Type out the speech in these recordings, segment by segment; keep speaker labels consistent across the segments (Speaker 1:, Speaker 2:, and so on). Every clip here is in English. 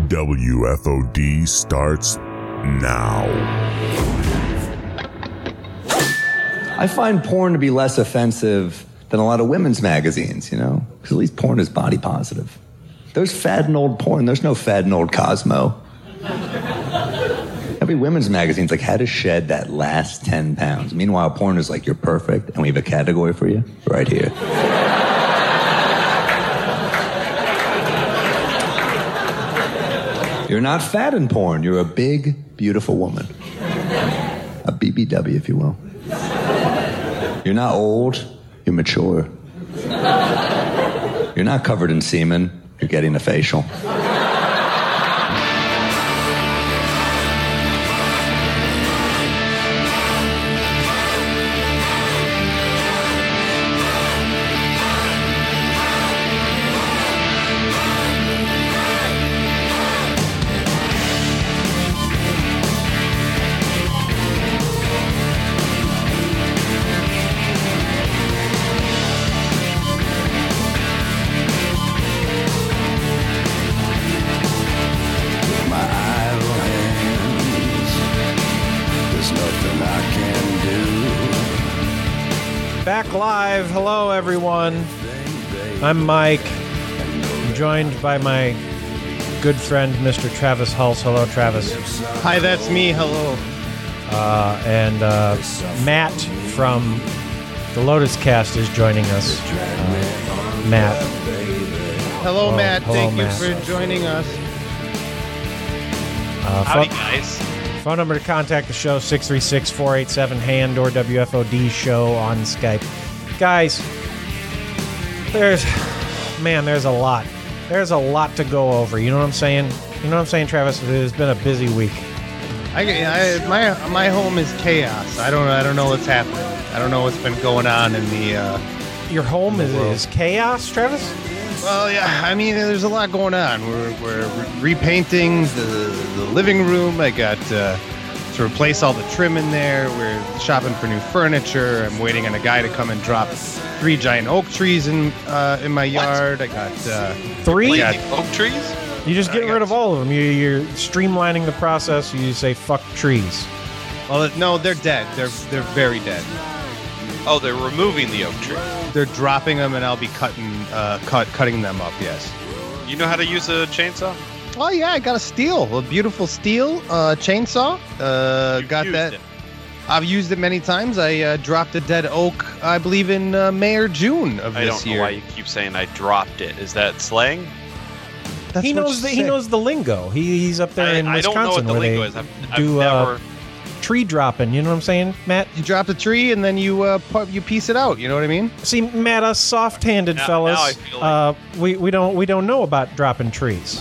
Speaker 1: WFOD starts now.
Speaker 2: I find porn to be less offensive than a lot of women's magazines, you know? Because at least porn is body positive. There's fad and old porn. There's no fad and old Cosmo. Every women's magazine's like how to shed that last 10 pounds. Meanwhile, porn is like, you're perfect, and we have a category for you right here. You're not fat in porn. You're a big, beautiful woman. A BBW, if you will. You're not old. You're mature. You're not covered in semen. You're getting a facial.
Speaker 3: Live. Hello, everyone. I'm Mike. I'm joined by my good friend, Mr. Travis Hulse. Hello, Travis.
Speaker 4: Hi, that's me. Hello.
Speaker 3: And Matt from the Lotus Cast is joining us. Matt.
Speaker 4: Hello, Matt.
Speaker 3: Hello,
Speaker 4: Thank
Speaker 3: Matt.
Speaker 4: you for joining us.
Speaker 5: Howdy, guys.
Speaker 3: Phone number to contact the show, 636-487-HAND or WFOD show on Skype. Guys, there's a lot. There's a lot to go over. You know what I'm saying? You know what I'm saying, Travis? It's been a busy week.
Speaker 4: My home is chaos. I don't know what's happening. I don't know what's been going on in the
Speaker 3: Your home is chaos, Travis?
Speaker 4: Well, yeah. I mean, there's a lot going on. We're repainting the living room. I got to replace all the trim in there. We're shopping for new furniture. I'm waiting on a guy to come and drop 3 giant oak trees in my yard. I got
Speaker 3: 3
Speaker 5: oak trees?
Speaker 3: You just get rid of all of them. You're streamlining the process. You say fuck trees.
Speaker 4: Well, no, they're dead. They're very dead.
Speaker 5: Oh, they're removing the oak tree.
Speaker 4: They're dropping them, and I'll be cutting them up. Yes.
Speaker 5: You know how to use a chainsaw?
Speaker 4: Oh yeah, I got a beautiful steel chainsaw. Got that.
Speaker 5: It.
Speaker 4: I've used it many times. I dropped a dead oak, I believe, in May or June of this year.
Speaker 5: I don't know why you keep saying I dropped it. Is that slang?
Speaker 3: He knows the lingo. He's up there in Wisconsin.
Speaker 5: I don't know what the lingo is. I've never
Speaker 3: tree dropping. You know what I'm saying, Matt?
Speaker 4: You drop a tree and then you piece it out. You know what I mean?
Speaker 3: See, Matt, us soft-handed fellas,
Speaker 5: now I feel like
Speaker 3: we don't know about dropping trees.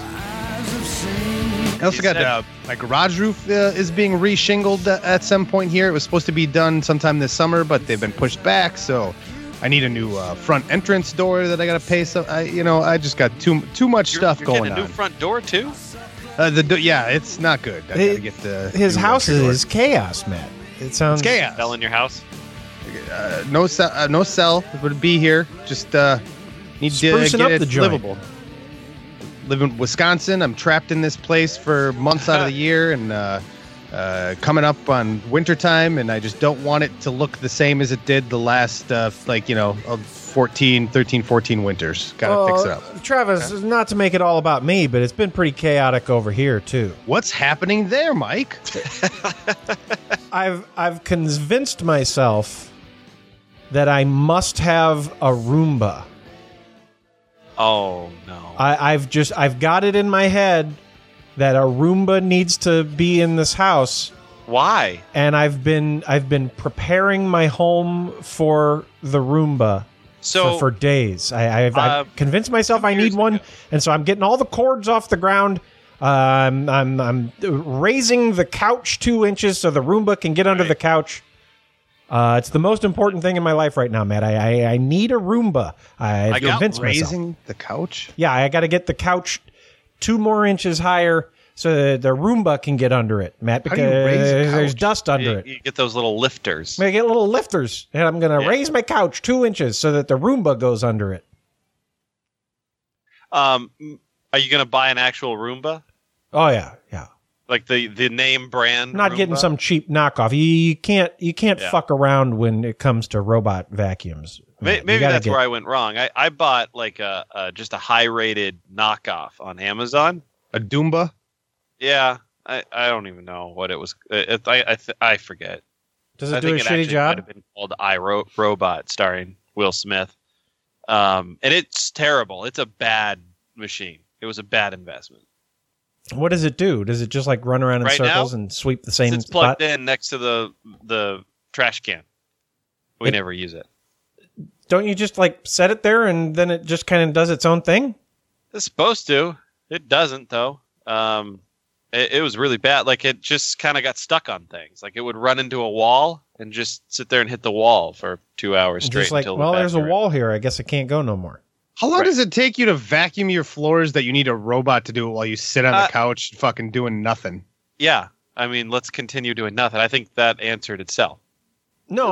Speaker 4: I also got my garage roof is being re-shingled at some point here. It was supposed to be done sometime this summer, but they've been pushed back. So I need a new front entrance door that I got to pay. So I just got too much stuff going on.
Speaker 5: You're getting a new front door too?
Speaker 4: It's not good. I gotta get
Speaker 3: his house is chaos, Matt. It sounds
Speaker 4: it's chaos.
Speaker 5: Sell in your house?
Speaker 4: No cell would be here. Just need to
Speaker 3: sprucing
Speaker 4: get
Speaker 3: up
Speaker 4: it
Speaker 3: the joint.
Speaker 4: livable. Live in Wisconsin. I'm trapped in this place for months out of the year, and coming up on wintertime, and I just don't want it to look the same as it did the last 13, 14 winters. Gotta fix it up.
Speaker 3: Travis, not to make it all about me, but it's been pretty chaotic over here too.
Speaker 4: What's happening there, Mike?
Speaker 3: I've convinced myself that I must have a Roomba.
Speaker 5: Oh no!
Speaker 3: I've got it in my head that a Roomba needs to be in this house.
Speaker 5: Why?
Speaker 3: And I've been preparing my home for the Roomba.
Speaker 5: So
Speaker 3: for days, I've convinced myself I need one, and so I'm getting all the cords off the ground. I'm raising the couch 2 inches so the Roomba can get under the couch. It's the most important thing in my life right now, Matt. I need a Roomba. I've convinced myself.
Speaker 4: Raising the couch?
Speaker 3: Yeah, I got to get the couch 2 more inches higher so that the Roomba can get under it, Matt, because there's dust under it.
Speaker 5: You get those little lifters.
Speaker 3: I get little lifters, and I'm going to raise my couch 2 inches so that the Roomba goes under it.
Speaker 5: Are you going to buy an actual Roomba?
Speaker 3: Oh yeah, yeah.
Speaker 5: Like the name brand.
Speaker 3: Not
Speaker 5: Roomba?
Speaker 3: getting some cheap knockoff. You can't fuck around when it comes to robot vacuums.
Speaker 5: Maybe that's where I went wrong. I bought like just a high rated knockoff on Amazon.
Speaker 4: A Doomba?
Speaker 5: Yeah, I don't even know what it was. I forget.
Speaker 3: Does it do a shitty job?
Speaker 5: Might have been called iRobot, starring Will Smith. And it's terrible. It's a bad machine. It was a bad investment.
Speaker 3: What does it do? Does it just like run around in circles and sweep the same spot?
Speaker 5: It's plugged in next to the trash can. We never use it.
Speaker 3: Don't you just like set it there and then it just kind of does its own thing?
Speaker 5: It's supposed to. It doesn't though. It was really bad. Like it just kind of got stuck on things. Like it would run into a wall and just sit there and hit the wall for 2 hours straight.
Speaker 3: Just like, well, there's a wall here. I guess I can't go no more.
Speaker 4: How long does it take you to vacuum your floors that you need a robot to do it while you sit on the couch fucking doing nothing?
Speaker 5: Yeah. I mean, let's continue doing nothing. I think that answered itself.
Speaker 3: No.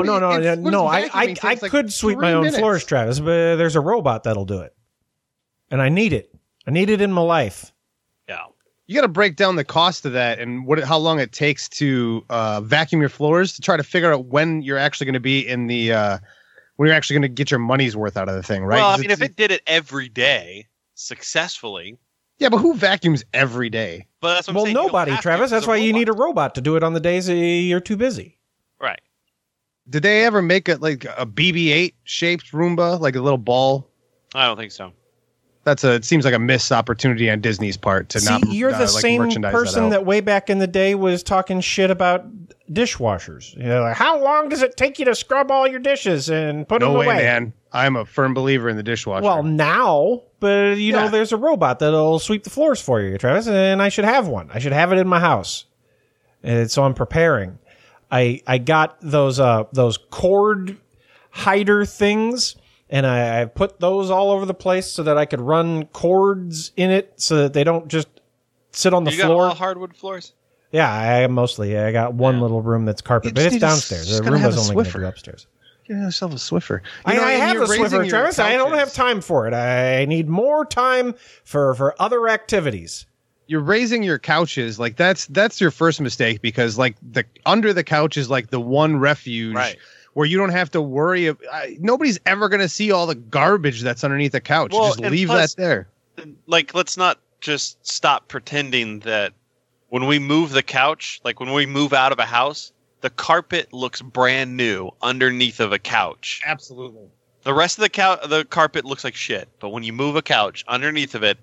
Speaker 3: I could sweep my own floors, Travis, but there's a robot that'll do it. And I need it. I need it in my life.
Speaker 5: Yeah.
Speaker 4: You got to break down the cost of that and how long it takes to vacuum your floors to try to figure out when you're actually going to be in the when you're actually going to get your money's worth out of the thing, right?
Speaker 5: Well, I mean, if it did it every day successfully.
Speaker 4: Yeah, but who vacuums every day?
Speaker 5: But that's what I'm saying.
Speaker 3: Nobody, Travis. That's why you need a robot to do it on the days you're too busy.
Speaker 5: Right.
Speaker 4: Did they ever make a BB-8 shaped Roomba, like a little ball?
Speaker 5: I don't think so.
Speaker 4: It seems like a missed opportunity on Disney's part to not.
Speaker 3: You're the same person that way back in the day was talking shit about dishwashers. You know, like, how long does it take you to scrub all your dishes and put them away?
Speaker 4: No way, man. I'm a firm believer in the dishwasher.
Speaker 3: Well, now, but you know, there's a robot that'll sweep the floors for you, Travis, and I should have one. I should have it in my house. And so I'm preparing. I got those cord hider things. And I put those all over the place so that I could run cords in it so that they don't just sit on the floor.
Speaker 5: You got all hardwood floors?
Speaker 3: Yeah, I got one little room that's carpet, but it's downstairs. The room is only going to be upstairs.
Speaker 4: Get yourself a Swiffer.
Speaker 3: I have a Swiffer, Travis. I don't have time for it. I need more time for other activities.
Speaker 4: You're raising your couches. Like that's your first mistake because like under the couch is like the one refuge. Right. Where you don't have to worry. Nobody's ever going to see all the garbage that's underneath the couch. Well, just leave that there.
Speaker 5: Like, let's not just stop pretending that when we move the couch, like when we move out of a house, the carpet looks brand new underneath of a couch.
Speaker 4: Absolutely.
Speaker 5: The rest of the carpet looks like shit. But when you move a couch underneath of it,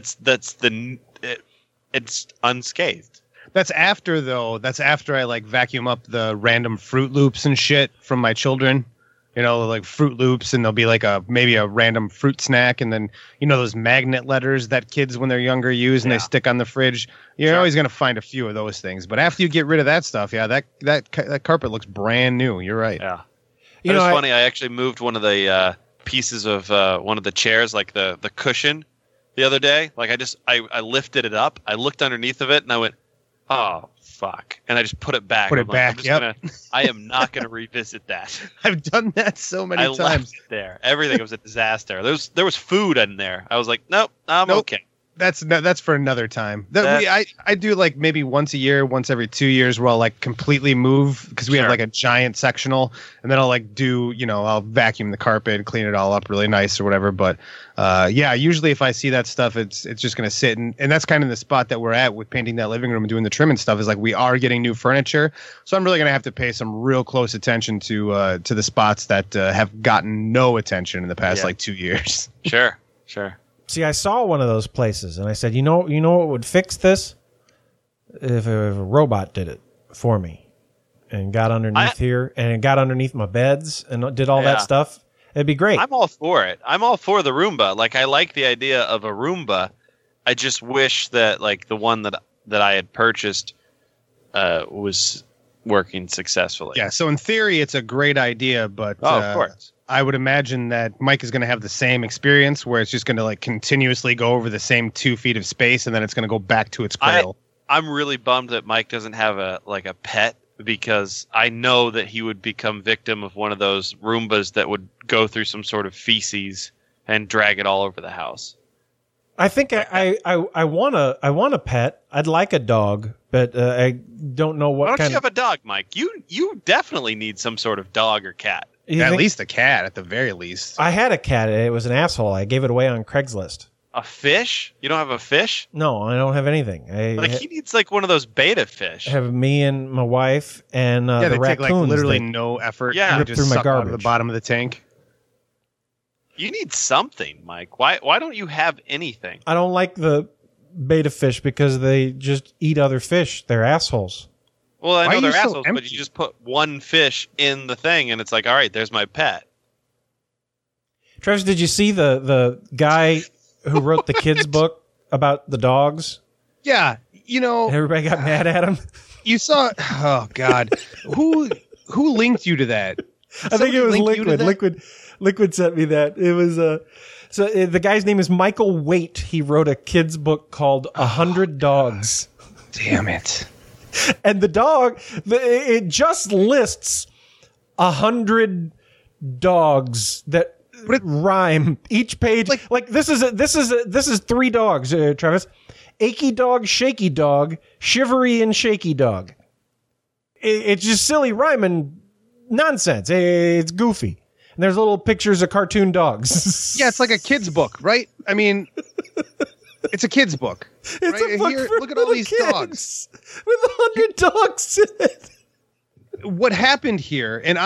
Speaker 5: it's unscathed.
Speaker 4: That's after I like vacuum up the random Fruit Loops and shit from my children, you know, like Fruit Loops, and there'll be like maybe a random fruit snack. And then, you know, those magnet letters that kids when they're younger use and they stick on the fridge. You're always going to find a few of those things. But after you get rid of that stuff, that carpet looks brand new. You're right.
Speaker 5: Yeah. It was funny. I actually moved one of the pieces of one of the chairs, like the cushion the other day. Like I lifted it up. I looked underneath of it and I went, oh, fuck. And I just put it back. I am not going to revisit that.
Speaker 4: I've done that so many times.
Speaker 5: Left it there. Everything was a disaster. There was food in there. I was like, nope, I'm okay.
Speaker 4: That's for another time. I do like maybe once a year, once every 2 years where I'll like completely move because we have like a giant sectional and then I'll like I'll vacuum the carpet, clean it all up really nice or whatever. But usually if I see that stuff, it's just going to sit. And that's kind of the spot that we're at with painting that living room and doing the trim and stuff is like we are getting new furniture. So I'm really going to have to pay some real close attention to the spots that have gotten no attention in the past like 2 years.
Speaker 5: Sure.
Speaker 3: See, I saw one of those places, and I said, you know what would fix this? If a robot did it for me and got underneath here and got underneath my beds and did all that stuff, it'd be great.
Speaker 5: I'm all for it. I'm all for the Roomba. Like, I like the idea of a Roomba. I just wish that, like, the one that I had purchased was working successfully.
Speaker 4: Yeah, so in theory, it's a great idea, but...
Speaker 5: of course.
Speaker 4: I would imagine that Mike is going to have the same experience where it's just going to like continuously go over the same 2 feet of space and then it's going to go back to its cradle.
Speaker 5: I'm really bummed that Mike doesn't have a pet because I know that he would become victim of one of those Roombas that would go through some sort of feces and drag it all over the house.
Speaker 3: I think I want a pet. I'd like a dog, but I don't know what.
Speaker 5: Why don't
Speaker 3: kind
Speaker 5: you have a dog, Mike? You definitely need some sort of dog or cat.
Speaker 4: At least a cat, at the very least.
Speaker 3: I had a cat. It was an asshole. I gave it away on Craigslist.
Speaker 5: A fish? You don't have a fish?
Speaker 3: No, I don't have anything.
Speaker 5: He needs like one of those beta fish.
Speaker 3: I have me and my wife and the
Speaker 4: they
Speaker 3: raccoons.
Speaker 4: take like literally no effort.
Speaker 5: Yeah,
Speaker 4: to just
Speaker 3: through my
Speaker 4: suck out of
Speaker 3: garbage.
Speaker 4: the bottom of the tank.
Speaker 5: You need something, Mike. Why don't you have anything?
Speaker 3: I don't like the beta fish because they just eat other fish. They're assholes.
Speaker 5: Well, I
Speaker 4: Why
Speaker 5: know
Speaker 4: are
Speaker 5: they're
Speaker 4: you so
Speaker 5: assholes, but
Speaker 4: empty?
Speaker 5: you just put one fish in the thing, and it's like, all right, there's my pet.
Speaker 3: Travis, did you see the guy who wrote the kids' book about the dogs?
Speaker 4: Yeah,
Speaker 3: And everybody got mad at him.
Speaker 4: you saw. Oh God, who linked you to that?
Speaker 3: I think it was
Speaker 4: Somebody link you to
Speaker 3: Liquid.
Speaker 4: that?
Speaker 3: Liquid sent me that. It was the guy's name is Michael Waite. He wrote a kids' book called 100 Dogs.
Speaker 4: Damn it.
Speaker 3: And the dog, it just lists 100 dogs that rhyme. Each page, like this is 3 dogs, Travis. Achy dog, shaky dog, shivery and shaky dog. It's just silly rhyming nonsense. It's goofy. And there's little pictures of cartoon dogs.
Speaker 4: Yeah, it's like a kid's book, right? I mean, it's a kid's book.
Speaker 3: It's
Speaker 4: right?
Speaker 3: a book
Speaker 4: Here,
Speaker 3: for
Speaker 4: look at all
Speaker 3: little
Speaker 4: these
Speaker 3: kids
Speaker 4: dogs.
Speaker 3: with 100 dogs in it.
Speaker 4: What happened here, and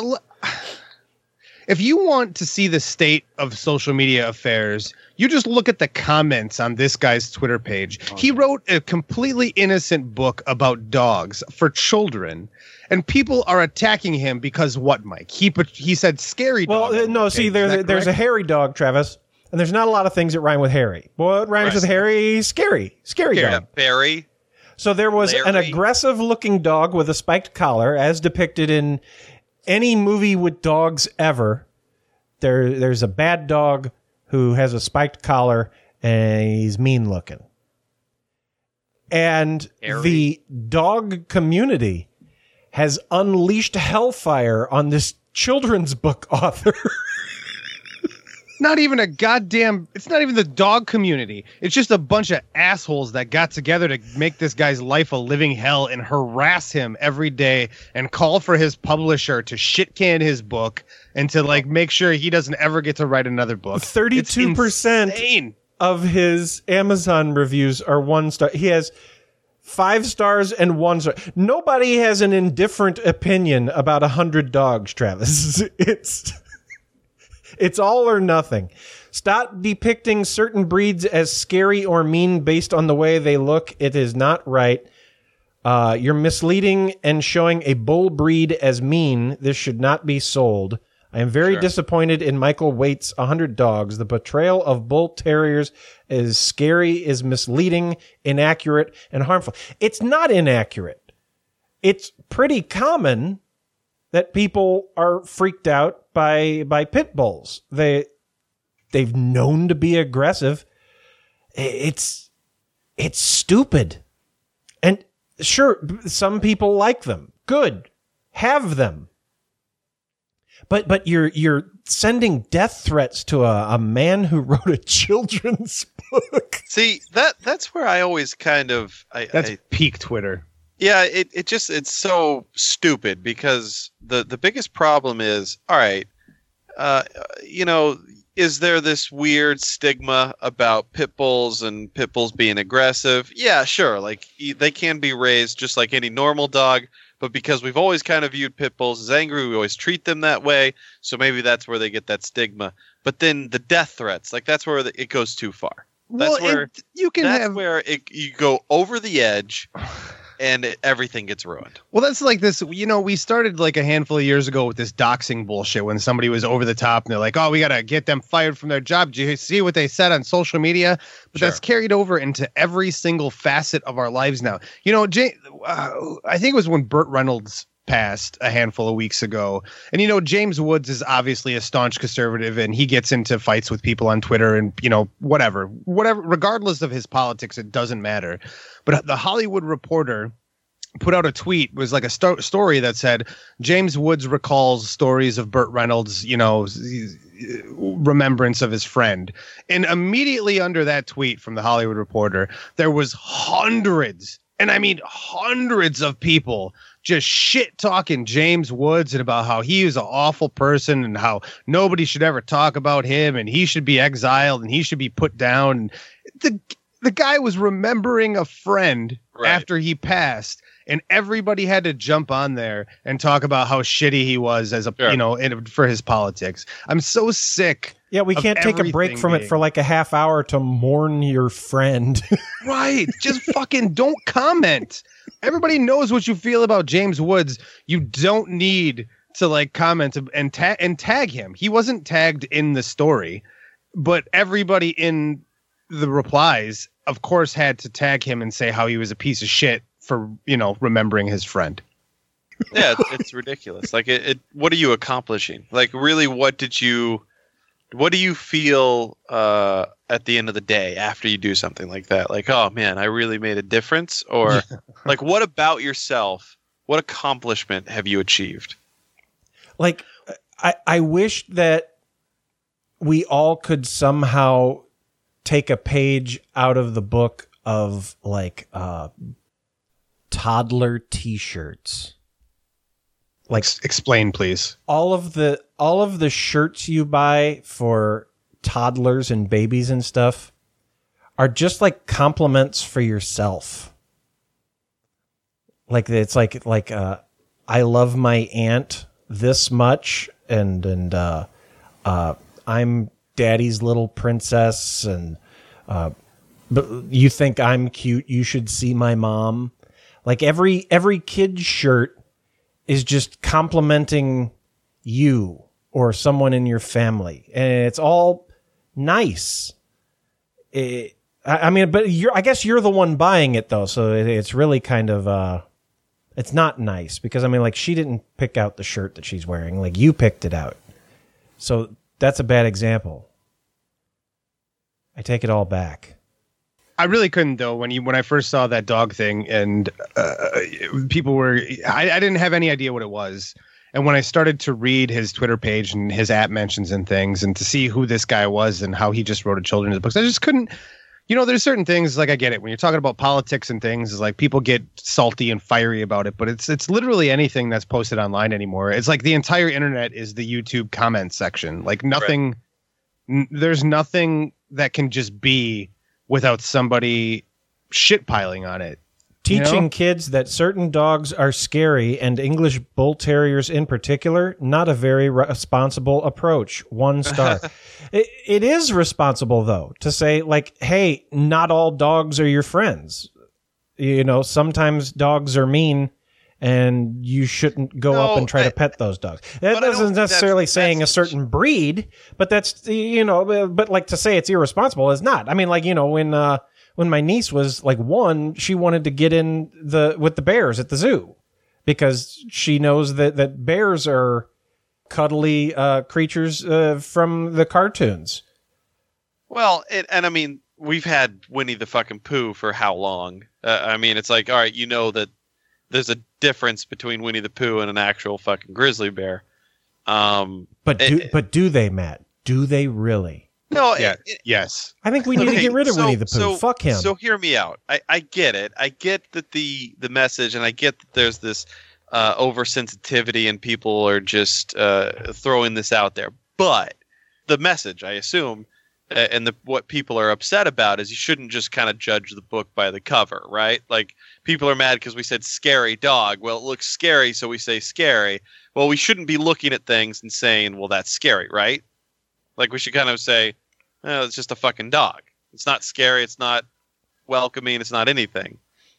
Speaker 4: if you want to see the state of social media affairs, you just look at the comments on this guy's Twitter page. He wrote a completely innocent book about dogs for children, and people are attacking him because what, Mike? He said scary dog.
Speaker 3: Well, no, see, there's a hairy dog, Travis, and there's not a lot of things that rhyme with hairy. What rhymes with hairy? Scary dog.
Speaker 5: Barry.
Speaker 3: So there was an aggressive-looking dog with a spiked collar, as depicted in any movie with dogs ever. There's a bad dog who has a spiked collar, and he's mean-looking. And the dog community has unleashed hellfire on this children's book author.
Speaker 4: Not even it's not even the dog community. It's just a bunch of assholes that got together to make this guy's life a living hell and harass him every day and call for his publisher to shit can his book and to like make sure he doesn't ever get to write another book.
Speaker 3: 32% of his Amazon reviews are 1 star. He has 5 stars and 1 star. Nobody has an indifferent opinion about 100 dogs, Travis. It's all or nothing. Stop depicting certain breeds as scary or mean based on the way they look. It is not right. You're misleading and showing a bull breed as mean. This should not be sold. I am very disappointed in Michael Waite's 100 Dogs. The portrayal of bull terriers is scary, is misleading, inaccurate, and harmful. It's not inaccurate. It's pretty common that people are freaked out by pit bulls. They've known to be aggressive. It's stupid. And sure, some people like them. Good. Have them. But you're sending death threats to a man who wrote a children's book.
Speaker 5: See, that's where I always kind of
Speaker 4: That's peak Twitter.
Speaker 5: Yeah, it's so stupid because the biggest problem is, all right, is there this weird stigma about pit bulls and pit bulls being aggressive? Yeah, sure. Like they can be raised just like any normal dog, but because we've always kind of viewed pit bulls as angry, we always treat them that way. So maybe that's where they get that stigma. But then the death threats, like that's where it goes too far. That's where you go over the edge. And everything gets ruined.
Speaker 4: Well, that's like this, we started like a handful of years ago with this doxing bullshit when somebody was over the top and they're like, oh, we got to get them fired from their job. Did you see what they said on social media? But that's carried over into every single facet of our lives now. I think it was when Burt Reynolds passed a handful of weeks ago. And, James Woods is obviously a staunch conservative and he gets into fights with people on Twitter and, whatever, regardless of his politics, it doesn't matter. But the Hollywood Reporter put out a tweet, was like a story that said, James Woods recalls stories of Burt Reynolds, remembrance of his friend. And immediately under that tweet from the Hollywood Reporter, there was hundreds, and I mean hundreds of people just shit talking James Woods and about how he was an awful person and how nobody should ever talk about him and he should be exiled and he should be put down. The guy was remembering a friend after he passed, and everybody had to jump on there and talk about how shitty he was as a for his politics. I'm so sick.
Speaker 3: Yeah, we can't take a break from it for like a half hour to mourn your friend.
Speaker 4: Right. Just fucking don't comment. Everybody knows what you feel about James Woods. You don't need to like comment and tag him. He wasn't tagged in the story, but everybody in the replies, of course, had to tag him and say how he was a piece of shit for, remembering his friend.
Speaker 5: Yeah, it's ridiculous. Like, what are you accomplishing? Like, really, what do you feel at the end of the day after you do something like that? Like, oh man, I really made a difference? Or like, what about yourself? What accomplishment have you achieved?
Speaker 3: Like, I wish that we all could somehow take a page out of the book of like toddler t-shirts. Like,
Speaker 4: explain, please.
Speaker 3: All of the shirts you buy for toddlers and babies and stuff are just like compliments for yourself. Like, it's like I love my aunt this much, and I'm daddy's little princess, and but you think I'm cute, you should see my mom. Like, every kid's shirt is just complimenting you or someone in your family, and it's all nice. I mean, but I guess you're the one buying it though, so it's really kind of it's not nice, because I mean, like, she didn't pick out the shirt that she's wearing, like, you picked it out. So that's a bad example. I take it all back.
Speaker 4: I really couldn't though when I first saw that dog thing, and people were I didn't have any idea what it was, and when I started to read his Twitter page and his app mentions and things, and to see who this guy was and how he just wrote a children's books, I just couldn't. There's certain things, like, I get it when you're talking about politics and things, is like people get salty and fiery about it, but it's literally anything that's posted online anymore. It's like the entire internet is the YouTube comment section. Like, nothing, there's nothing that can just be without somebody shitpiling on it.
Speaker 3: Teaching kids that certain dogs are scary, and English Bull Terriers in particular, not a very responsible approach. 1 star. It is responsible, though, to say, like, hey, not all dogs are your friends. Sometimes dogs are mean, and you shouldn't go up and try to pet those dogs. That doesn't necessarily saying a certain breed, but that's, but like, to say it's irresponsible is not. I mean, like, when my niece was like 1, she wanted to get in with the bears at the zoo, because she knows that bears are cuddly creatures from the cartoons.
Speaker 5: Well, and I mean, we've had Winnie the fucking Pooh for how long? I mean, it's like, all right, that there's a difference between Winnie the Pooh and an actual fucking grizzly bear.
Speaker 3: But do they, Matt? Do they really?
Speaker 5: No.
Speaker 4: Yes.
Speaker 3: I think we need to get rid of Winnie the Pooh. Fuck him.
Speaker 5: So hear me out. I get it. I get that the message, and I get that there's this oversensitivity and people are just throwing this out there. But the message, I assume, and what people are upset about is you shouldn't just kind of judge the book by the cover, right? Like, people are mad because we said scary dog. Well, it looks scary, so we say scary. Well, we shouldn't be looking at things and saying, well, that's scary, right? Like, we should kind of say, oh, it's just a fucking dog. It's not scary. It's not welcoming. It's not anything.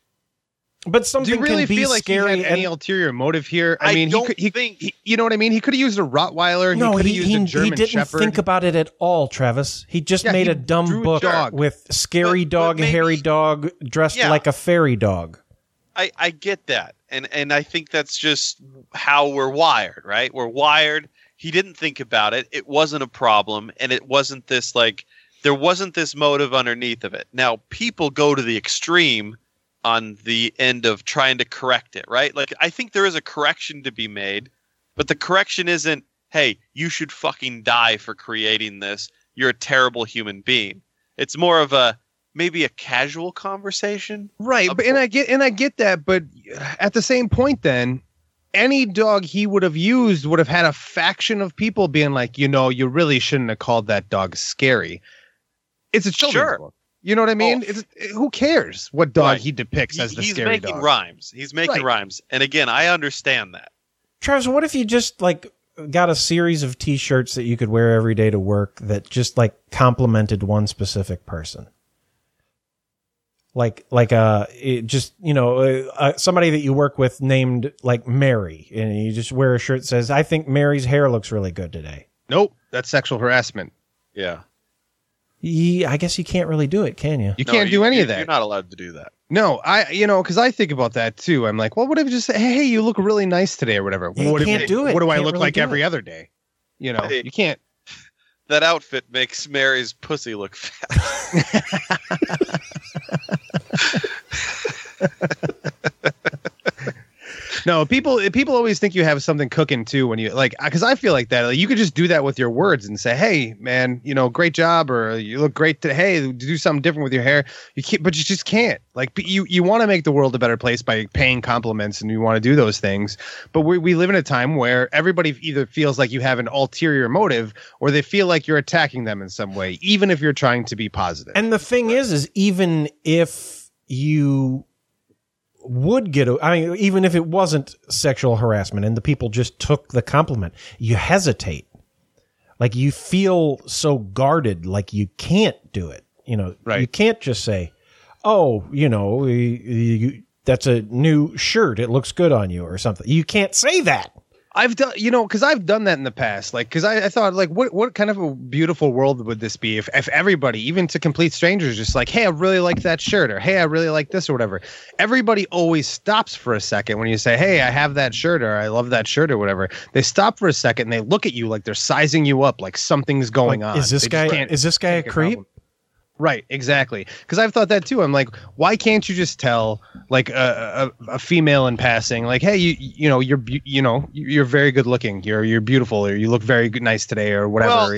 Speaker 3: But something
Speaker 4: do you really
Speaker 3: can be
Speaker 4: feel like
Speaker 3: scary.
Speaker 4: He had any ulterior motive here? I mean, he you know what I mean? He could have used a Rottweiler.
Speaker 3: No,
Speaker 4: he could have used a German
Speaker 3: didn't
Speaker 4: Shepherd.
Speaker 3: think about it at all, Travis. He just made a dumb book with scary dog, maybe, hairy dog, dressed like a fairy dog.
Speaker 5: I get that. And I think that's just how we're wired, right? We're wired. He didn't think about it. It wasn't a problem. And it wasn't this, like, there wasn't this motive underneath of it. Now, people go to the extreme on the end of trying to correct it, right? Like, I think there is a correction to be made, but the correction isn't, hey, you should fucking die for creating this. You're a terrible human being. It's more of maybe a casual conversation.
Speaker 4: Right. And I get that. But at the same point, then, any dog he would have used would have had a faction of people being like, you really shouldn't have called that dog scary. It's a children's book. You know what I mean? Who cares what dog he depicts as the scary dog?
Speaker 5: He's making rhymes. He's making rhymes. And again, I understand that.
Speaker 3: Travis, what if you just got a series of T-shirts that you could wear every day to work that just complimented one specific person? Somebody that you work with named Mary, and you just wear a shirt that says, I think Mary's hair looks really good today.
Speaker 4: Nope. That's sexual harassment.
Speaker 5: Yeah.
Speaker 3: I guess you can't really do it, can you?
Speaker 4: You can't do any of that.
Speaker 5: You're not allowed to do that.
Speaker 4: No, because I think about that too. I'm like, well, what if you just say, hey, you look really nice today or whatever?
Speaker 3: Yeah, you can't do it.
Speaker 4: What do I look
Speaker 3: really
Speaker 4: like every other day? You can't.
Speaker 5: That outfit makes Mary's pussy look fat.
Speaker 4: No, people always think you have something cooking too when you because I feel like that. You could just do that with your words and say, "Hey, man, great job," or "You look great today." Hey, do something different with your hair. You can't, but you just can't. You want to make the world a better place by paying compliments, and you want to do those things. But we live in a time where everybody either feels like you have an ulterior motive, or they feel like you're attacking them in some way, even if you're trying to be positive.
Speaker 3: And the thing is even if you would even if it wasn't sexual harassment and the people just took the compliment, you hesitate. You feel so guarded, you can't do it.
Speaker 4: Right.
Speaker 3: You can't just say, oh, that's a new shirt. It looks good on you or something. You can't say that.
Speaker 4: I've done, because I've done that in the past. Because I thought, what kind of a beautiful world would this be if everybody, even to complete strangers, just hey, I really like that shirt, or hey, I really like this, or whatever. Everybody always stops for a second when you say, hey, I have that shirt, or I love that shirt, or whatever. They stop for a second and they look at you like they're sizing you up, like something's going on.
Speaker 3: Is this guy a creep?
Speaker 4: Right, exactly. Because I've thought that too. I'm like, why can't you just tell a female in passing, hey, you're very good looking, you're beautiful, or you look very good, nice today, or whatever.
Speaker 5: Well,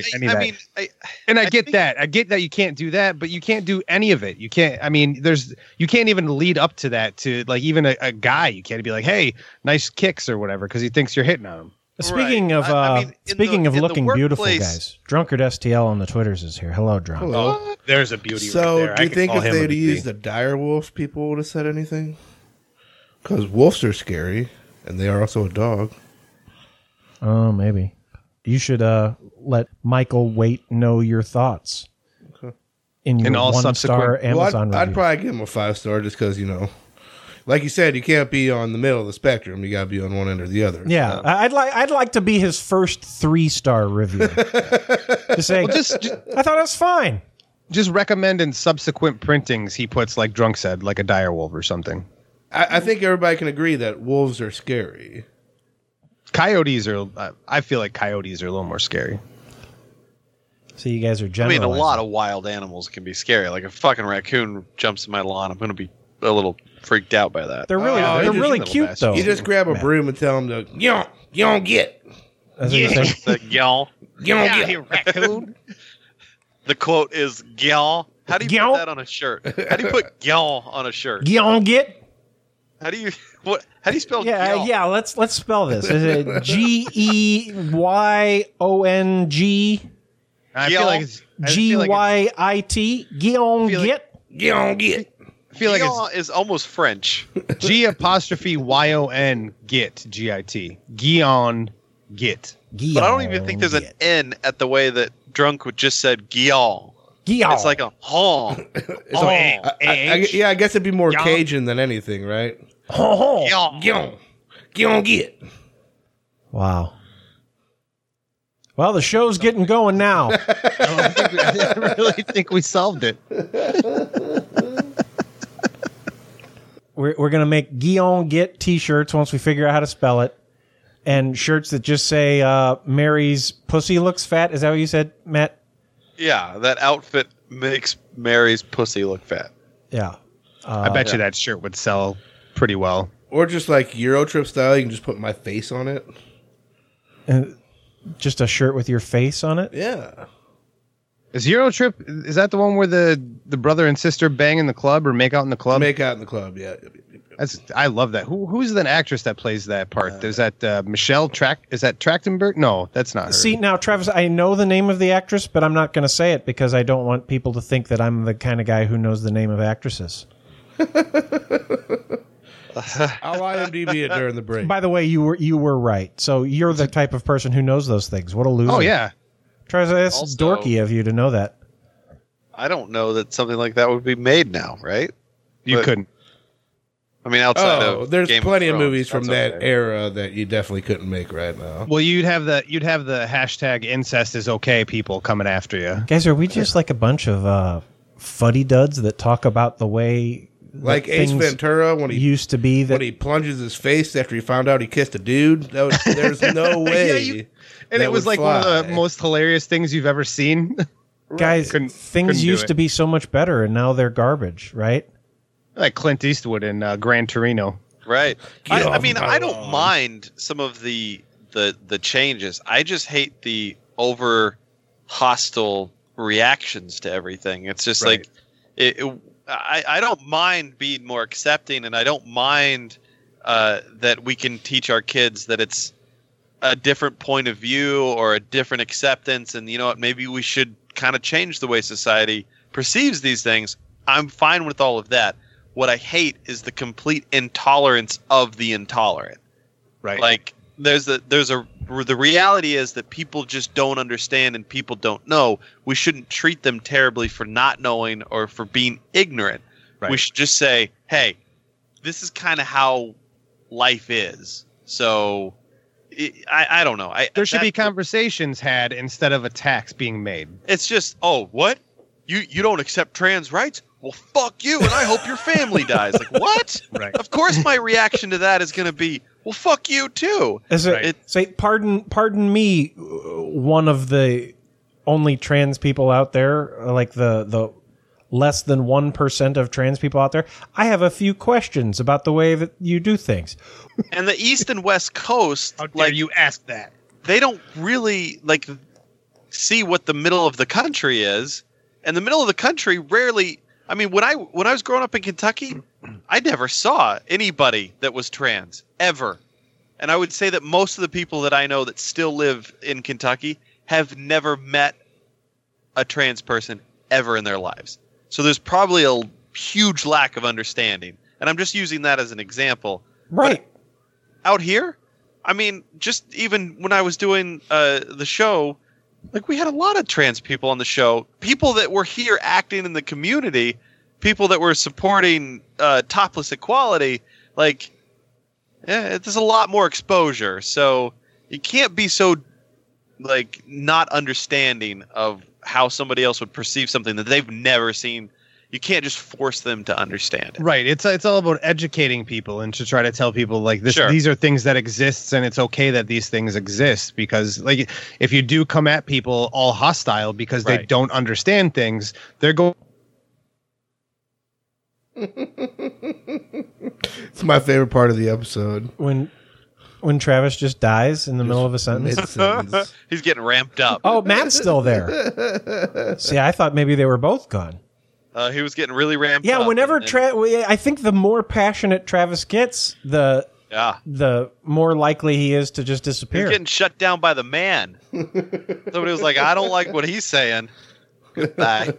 Speaker 4: I get that. I get that you can't do that, but you can't do any of it. You can't. You can't even lead up to that to even a guy. You can't be like, hey, nice kicks or whatever, because he thinks you're hitting on him.
Speaker 3: Speaking of looking beautiful, guys, Drunkard STL on the Twitters is here. Hello, Drunk.
Speaker 6: Hello.
Speaker 4: There's a beauty.
Speaker 6: So,
Speaker 4: right there.
Speaker 6: Do you think if they'd used the dire wolf, people would have said anything? Because wolves are scary, and they are also a dog.
Speaker 3: Oh, maybe. You should let Michael Waite know your thoughts.
Speaker 6: Okay.
Speaker 3: In your
Speaker 4: all
Speaker 3: 1-star Amazon review.
Speaker 6: I'd probably give him a 5-star just because, like you said, you can't be on the middle of the spectrum. You got to be on one end or the other.
Speaker 3: Yeah, I'd like to be his first 3-star review. Just say, I thought it was fine.
Speaker 4: Just recommend in subsequent printings he puts, like Drunk said, like a dire wolf or something.
Speaker 6: I think everybody can agree that wolves are scary.
Speaker 4: Coyotes are. I feel like coyotes are a little more scary.
Speaker 3: So you guys are generalizing.
Speaker 5: A lot of wild animals can be scary. Like a fucking raccoon jumps in my lawn, I'm going to be a little freaked out by that.
Speaker 3: They're really cute though.
Speaker 6: You just grab a broom and tell them to you don't get.
Speaker 5: You don't
Speaker 6: get
Speaker 4: raccoon.
Speaker 5: The quote is "gyal." How do you put that on a shirt? How do you put "gyal" on a shirt?
Speaker 3: Gyal get.
Speaker 5: How do you spell?
Speaker 3: Yeah,
Speaker 5: gyal?
Speaker 3: yeah. Let's spell this. Is it GEYONG?
Speaker 4: I feel like it's
Speaker 3: GYIT. Gyal get.
Speaker 6: Gyal get.
Speaker 4: I feel like
Speaker 5: it's almost French.
Speaker 4: G'_YON get GIT. Guion get.
Speaker 5: But I don't even think there's an N at the way that Drunk would just said gyal.
Speaker 3: Gyal.
Speaker 5: It's like a hong.
Speaker 6: I guess it'd be more Cajun than anything, right?
Speaker 5: Gyal.
Speaker 6: Get.
Speaker 3: Wow. Well, the show's getting going now.
Speaker 4: I really think we solved it.
Speaker 3: We're going to make Guion Get t-shirts once we figure out how to spell it. And shirts that just say Mary's pussy looks fat. Is that what you said, Matt?
Speaker 5: Yeah, that outfit makes Mary's pussy look fat.
Speaker 3: Yeah.
Speaker 4: I bet you that shirt would sell pretty well.
Speaker 6: Or just like Eurotrip style, you can just put my face on it.
Speaker 3: just a shirt with your face on it?
Speaker 6: Yeah.
Speaker 4: Is Euro Trip, is that the one where the brother and sister bang in the club or make out in the club?
Speaker 6: Make out in the club, yeah.
Speaker 4: I love that. Who's the actress that plays that part? Is that Michelle Is that Trachtenberg? No, that's not her.
Speaker 3: See, now, Travis, I know the name of the actress, but I'm not going to say it because I don't want people to think that I'm the kind of guy who knows the name of actresses.
Speaker 6: I'll IMDb it during the break.
Speaker 3: By the way, you were right. So you're the type of person who knows those things. What a loser.
Speaker 4: Oh, yeah.
Speaker 3: Travis, that's
Speaker 5: Also,
Speaker 3: dorky of you to know that.
Speaker 5: I don't know that something like that would be made now, right?
Speaker 4: You couldn't.
Speaker 5: I mean, outside of
Speaker 6: there's
Speaker 5: Game
Speaker 6: plenty of
Speaker 5: Thrones,
Speaker 6: movies from
Speaker 5: that's
Speaker 6: that
Speaker 5: okay.
Speaker 6: era that you definitely couldn't make right now.
Speaker 4: Well, you'd have the hashtag incest is okay people coming after you.
Speaker 3: Guys, are we just like a bunch of fuddy-duds that talk about the way
Speaker 6: Like Ace
Speaker 3: things
Speaker 6: Ventura when he
Speaker 3: used to be? That
Speaker 6: when he plunges his face after he found out he kissed a dude. There's no way.
Speaker 4: And
Speaker 6: that
Speaker 4: it was
Speaker 6: would
Speaker 4: like one of the
Speaker 6: fly.
Speaker 4: most hilarious things you've ever seen.
Speaker 3: guys,
Speaker 4: Couldn't
Speaker 3: things
Speaker 4: do
Speaker 3: used
Speaker 4: it.
Speaker 3: to be so much better, and now they're garbage, right?
Speaker 4: Like Clint Eastwood in Gran Torino.
Speaker 5: Right.
Speaker 6: Get
Speaker 5: I
Speaker 6: off
Speaker 5: mean,
Speaker 6: my
Speaker 5: I don't
Speaker 6: lawn.
Speaker 5: mind some of the changes. I just hate the over hostile reactions to everything. It's just
Speaker 4: Right.
Speaker 5: like I don't mind being more accepting, and I don't mind that we can teach our kids that it's a different point of view or a different acceptance, and you know what, maybe we should kind of change the way society perceives these things. I'm fine with all of that. What I hate is the complete intolerance of the intolerant.
Speaker 4: Right.
Speaker 5: Like the reality is that people just don't understand and people don't know. We shouldn't treat them terribly for not knowing or for being ignorant.
Speaker 4: Right.
Speaker 5: We should just say, "Hey, this is kind of how life is." So I don't know.
Speaker 4: There should be conversations had instead of attacks being made.
Speaker 5: It's just, oh, what? You don't accept trans rights? Well, fuck you, and I hope your family dies. Like, what?
Speaker 4: Right.
Speaker 5: Of course my reaction to that is going to be, well, fuck you, too.
Speaker 3: Is it, say, pardon me, one of the only trans people out there, like the less than 1% of trans people out there, I have a few questions about the way that you do things.
Speaker 5: And the East and West Coast,
Speaker 4: How dare you ask that?
Speaker 5: they don't really, like, see what the middle of the country is. And the middle of the country rarely... I mean, when I was growing up in Kentucky, I never saw anybody that was trans, ever. And I would say that most of the people that I know that still live in Kentucky have never met a trans person ever in their lives. So there's probably a huge lack of understanding. And I'm just using that as an example.
Speaker 3: Right.
Speaker 5: But out here, I mean, just even when I was doing the show, like, we had a lot of trans people on the show, people that were here acting in the community, people that were supporting topless equality. Like, yeah, there's a lot more exposure. So you can't be so, like, not understanding of how somebody else would perceive something that they've never seen. You can't just force them to understand it.
Speaker 4: Right. It's all about educating people and to try to tell people like this.
Speaker 5: Sure.
Speaker 4: These are things that exist, and it's okay that these things exist. Because like if you do come at people all hostile because they
Speaker 5: Right.
Speaker 4: don't understand things, they're going.
Speaker 6: It's my favorite part of the episode.
Speaker 3: When Travis just dies in the middle of a sentence.
Speaker 6: Mid-sentence.
Speaker 5: He's getting ramped up.
Speaker 3: Oh, Matt's still there. See, I thought maybe they were both gone.
Speaker 5: He was getting really ramped up.
Speaker 3: Yeah, whenever
Speaker 5: and-
Speaker 3: I think the more passionate Travis gets, the more likely he is to just
Speaker 5: He's
Speaker 3: disappear.
Speaker 5: getting shut down by the man. Somebody was like, I don't like what he's saying. Goodbye.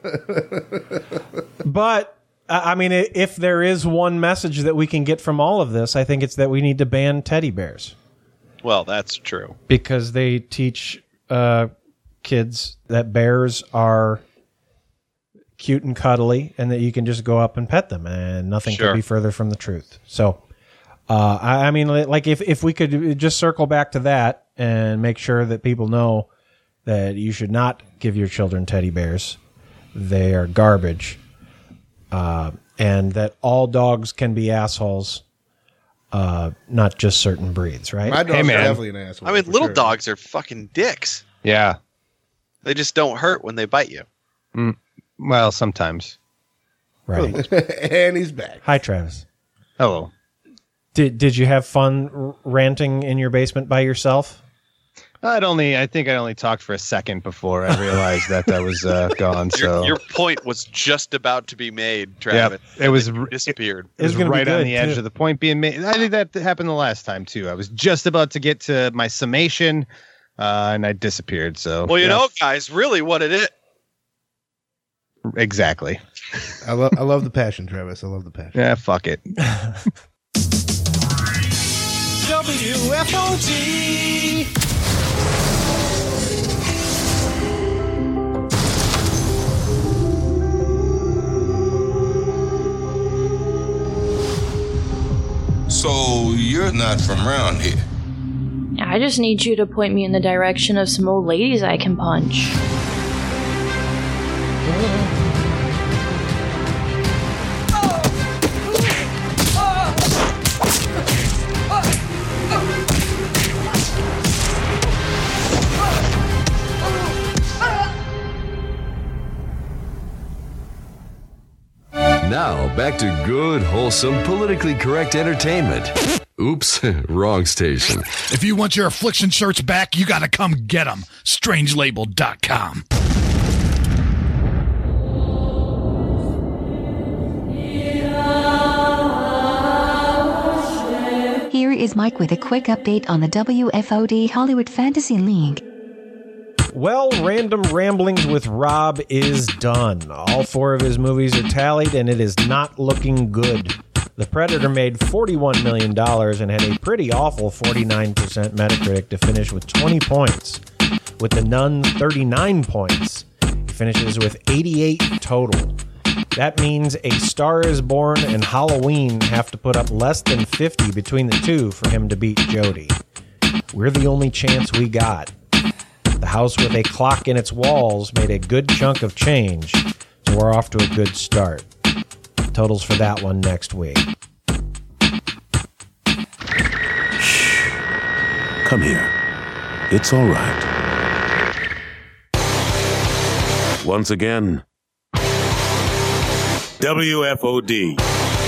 Speaker 3: But I mean, if there is one message that we can get from all of this, I think it's that we need to ban teddy bears
Speaker 5: Well, that's true.
Speaker 3: because they teach kids that bears are cute and cuddly and that you can just go up and pet them and nothing
Speaker 5: Sure.
Speaker 3: could be further from the truth. So, I mean, like if we could just circle back to that and make sure that people know that you should not give your children teddy bears. They are garbage. And that all dogs can be assholes, not just certain breeds, right?
Speaker 6: My dog's
Speaker 4: man.
Speaker 6: definitely an asshole.
Speaker 5: I mean,
Speaker 6: for
Speaker 5: little
Speaker 6: sure.
Speaker 5: dogs are fucking dicks.
Speaker 4: Yeah.
Speaker 5: They just don't hurt when they bite you.
Speaker 4: Well, sometimes.
Speaker 3: Right.
Speaker 6: And he's back.
Speaker 3: Hi, Travis.
Speaker 4: Hello.
Speaker 3: Did you have fun ranting in your basement by yourself?
Speaker 4: I think I only talked for a second before I realized that was gone. So
Speaker 5: your point was just about to be made, Travis.
Speaker 4: Yeah,
Speaker 5: it disappeared.
Speaker 4: It was right on the edge of the point being made. I think that happened the last time too. I was just about to get to my summation, and I disappeared. So
Speaker 5: well, you know, guys, really, what it is.
Speaker 4: Exactly.
Speaker 6: I love the passion, Travis. I love the passion.
Speaker 4: Yeah, fuck it.
Speaker 7: WFOD.
Speaker 8: So you're not from around here?
Speaker 9: I just need you to point me in the direction of some old ladies I can punch.
Speaker 10: Now, back to good, wholesome, politically correct entertainment. Oops, wrong station.
Speaker 11: If you want your affliction shirts back, you gotta come get them. Strangelabel.com.
Speaker 12: Here is Mike with a quick update on the WFOD Hollywood Fantasy League.
Speaker 3: Well, Random Ramblings with Rob is done. All 4 of his movies are tallied, and it is not looking good. The Predator made $41 million and had a pretty awful 49% Metacritic to finish with 20 points. With The Nun, 39 points. He finishes with 88 total. That means A Star is Born and Halloween have to put up less than 50 between the two for him to beat Jody. We're the only chance we got. The House with a Clock in its Walls made a good chunk of change, so we're off to a good start. Totals for that one next week.
Speaker 13: Shh. Come here. It's all right. Once again, WFOD.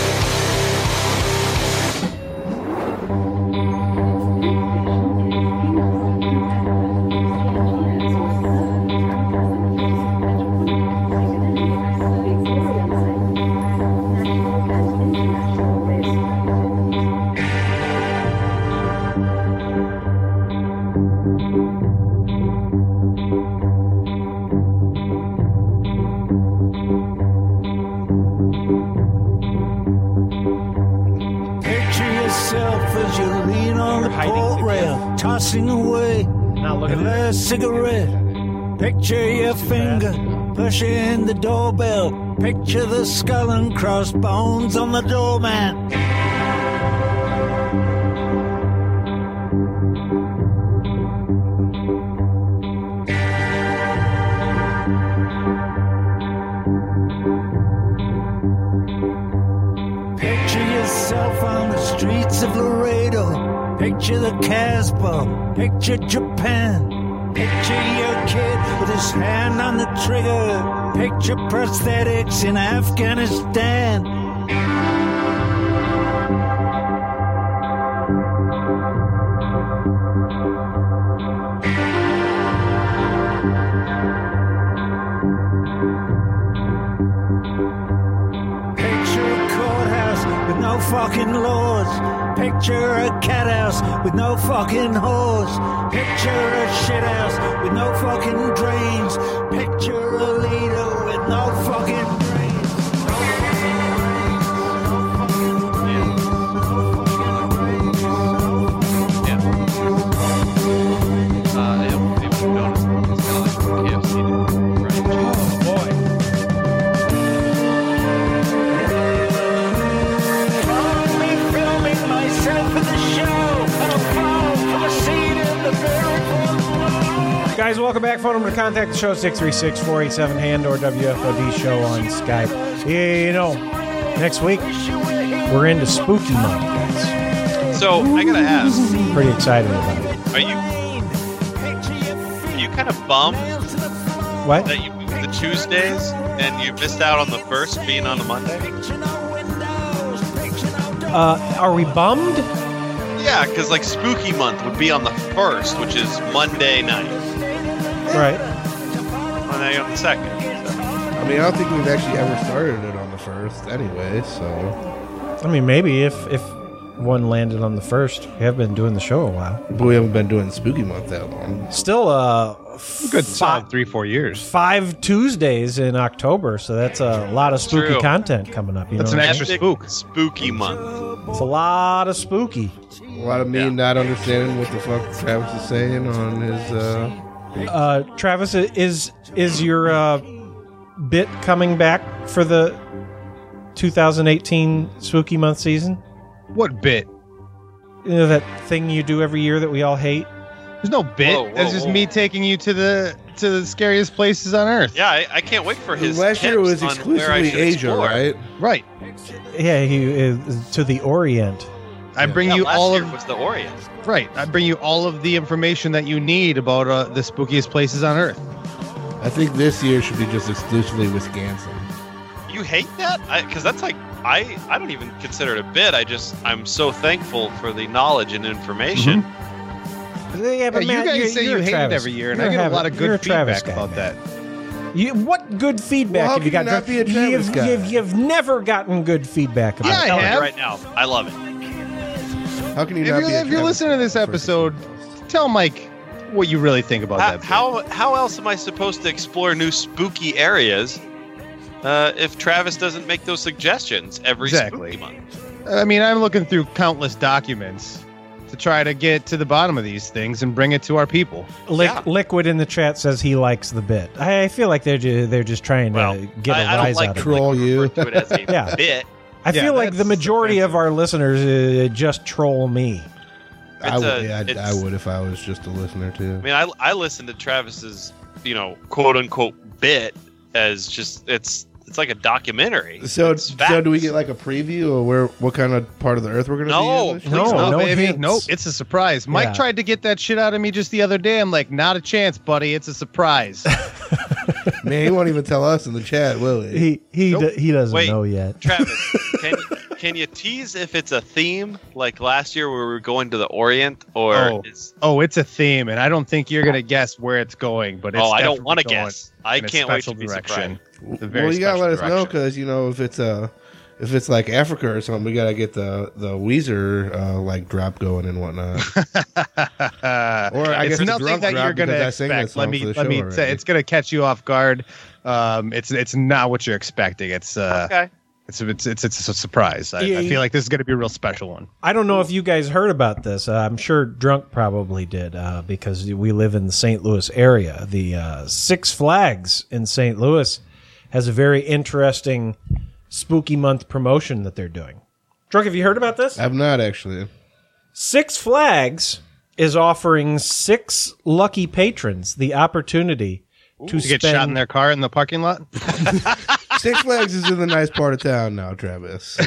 Speaker 7: Tossing away the last cigarette. Picture your finger pushing the doorbell. Picture the skull and crossbones on the doormat. Picture yourself on the streets of Laredo. Picture the Casbah, picture Japan. Picture your kid with his hand on the trigger. Picture prosthetics in Afghanistan. Picture a courthouse with no fucking laws. Picture a cat house with no fucking hose. Picture a shit house with no fucking drains. Picture a leader with no fucking brains.
Speaker 3: Guys, welcome back. Phone number to contact the show, 636-487-HAND or WFOD show on Skype. You know, next week, we're into spooky month, guys.
Speaker 5: So, I gotta ask.
Speaker 3: Pretty excited about it.
Speaker 5: Are you kind of bummed
Speaker 3: what?
Speaker 5: That you moved the Tuesdays and you missed out on the first being on a Monday?
Speaker 3: Are we bummed?
Speaker 5: Yeah, because like Spooky Month would be on the 1st, which is Monday night.
Speaker 3: Right.
Speaker 5: Monday on the 2nd.
Speaker 6: I mean, I don't think we've actually ever started it on the 1st anyway, so.
Speaker 3: I mean, maybe if one landed on the 1st. We have been doing the show a while.
Speaker 6: But we haven't been doing Spooky Month that long.
Speaker 3: Still
Speaker 4: good solid 3-4 years.
Speaker 3: 5 Tuesdays in October, so that's a lot of spooky
Speaker 5: True.
Speaker 3: content coming up.
Speaker 4: That's an extra spook.
Speaker 5: Spooky Month.
Speaker 3: It's a lot of spooky.
Speaker 6: A lot of me not understanding what the fuck Travis is saying on his...
Speaker 3: Travis, is your bit coming back for the 2018 Spooky Month season?
Speaker 4: What bit?
Speaker 3: You know, that thing you do every year that we all hate?
Speaker 4: There's no bit. That's just me taking you to the scariest places on Earth.
Speaker 5: Yeah, I can't wait for his
Speaker 6: Last year it was
Speaker 5: tips on where I
Speaker 6: exclusively
Speaker 5: should
Speaker 6: Asia,
Speaker 5: explore.
Speaker 6: right?
Speaker 4: Right.
Speaker 3: Yeah, he is to the Orient.
Speaker 4: I bring
Speaker 5: Yeah,
Speaker 4: you
Speaker 5: last
Speaker 4: all
Speaker 5: year
Speaker 4: of
Speaker 5: was the Orient.
Speaker 4: right. I bring you all of the information that you need about the spookiest places on Earth.
Speaker 6: I think this year should be just exclusively Wisconsin.
Speaker 5: You hate that? Because that's like I don't even consider it a bit. I'm so thankful for the knowledge and information.
Speaker 3: Yeah, but
Speaker 4: you
Speaker 3: Matt,
Speaker 4: guys say
Speaker 3: you're
Speaker 4: you hate it
Speaker 3: Travis.
Speaker 4: every year, and
Speaker 3: You're
Speaker 4: I get a
Speaker 3: Travis-
Speaker 4: lot of
Speaker 3: you're a
Speaker 4: good
Speaker 3: Travis
Speaker 4: feedback
Speaker 3: guy,
Speaker 4: about
Speaker 3: man.
Speaker 4: that.
Speaker 3: What good feedback
Speaker 6: Well, how
Speaker 3: have you
Speaker 6: can
Speaker 3: got?
Speaker 6: you not be a Travis guy?
Speaker 3: You've never gotten good feedback about
Speaker 4: Yeah,
Speaker 3: it.
Speaker 4: I
Speaker 5: Telling you
Speaker 4: have.
Speaker 5: right now, I love it.
Speaker 6: How can you
Speaker 4: If
Speaker 6: not
Speaker 4: you're,
Speaker 6: be a
Speaker 4: if you're
Speaker 6: Travis
Speaker 4: listening to this
Speaker 6: guy?
Speaker 4: episode, tell Mike what you really think about that.
Speaker 5: How else am I supposed to explore new spooky areas if Travis doesn't make those suggestions every
Speaker 4: Exactly.
Speaker 5: spooky month?
Speaker 4: I mean, I'm looking through countless documents to try to get to the bottom of these things and bring it to our people.
Speaker 3: Liquid in the chat says he likes the bit. I feel like they're just trying to get a
Speaker 5: I don't
Speaker 3: rise
Speaker 5: like
Speaker 3: out
Speaker 5: to
Speaker 3: of it.
Speaker 6: Troll you.
Speaker 5: refer to it as a
Speaker 3: Yeah.
Speaker 5: bit.
Speaker 3: I feel like the majority of our listeners just troll me.
Speaker 6: I would if I was just a listener too.
Speaker 5: I mean, I listen to Travis's, quote unquote bit as just it's like a documentary.
Speaker 6: So
Speaker 5: It's
Speaker 6: do we get like a preview of what kind of part of the earth we're going to
Speaker 5: No,
Speaker 6: be in?
Speaker 5: please
Speaker 3: no,
Speaker 4: baby.
Speaker 3: hints.
Speaker 4: Nope, it's a surprise. Mike
Speaker 3: Yeah.
Speaker 4: tried to get that shit out of me just the other day. I'm like, not a chance, buddy. It's a surprise.
Speaker 6: Man, he won't even tell us in the chat, will he?
Speaker 3: He
Speaker 4: Nope.
Speaker 3: he doesn't
Speaker 5: Wait.
Speaker 3: know yet.
Speaker 5: Travis, can you tease if it's a theme like last year where we were going to the Orient or
Speaker 4: It's a theme, and I don't think you're gonna guess where it's going. But it's
Speaker 5: I don't
Speaker 4: definitely
Speaker 5: want to
Speaker 4: going
Speaker 5: guess. I
Speaker 4: in a
Speaker 5: can't wait
Speaker 4: special
Speaker 5: to be
Speaker 4: direction.
Speaker 5: surprised.
Speaker 4: A very
Speaker 6: Well, you gotta let us
Speaker 4: special
Speaker 6: know
Speaker 4: direction.
Speaker 6: because if it's like Africa or something, we gotta get the Weezer like drop going and whatnot. Or I guess
Speaker 4: it's
Speaker 6: the
Speaker 4: nothing
Speaker 6: drunk
Speaker 4: that
Speaker 6: drop
Speaker 4: you're gonna
Speaker 6: because I sang that
Speaker 4: expect.
Speaker 6: song
Speaker 4: Let
Speaker 6: for
Speaker 4: me
Speaker 6: the show
Speaker 4: say
Speaker 6: already.
Speaker 4: it's gonna catch you off guard. It's not what you're expecting. It's
Speaker 5: Okay.
Speaker 4: it's a surprise. I feel like this is gonna be a real special one.
Speaker 3: I don't know if you guys heard about this. I'm sure Drunk probably did because we live in the St. Louis area. The Six Flags in St. Louis has a very interesting Spooky Month promotion that they're doing. Drunk, have you heard about this?
Speaker 6: I've not actually.
Speaker 3: Six Flags is offering 6 lucky patrons the opportunity to
Speaker 4: get shot in their car in the parking lot.
Speaker 6: Six Flags is in the nice part of town now, Travis.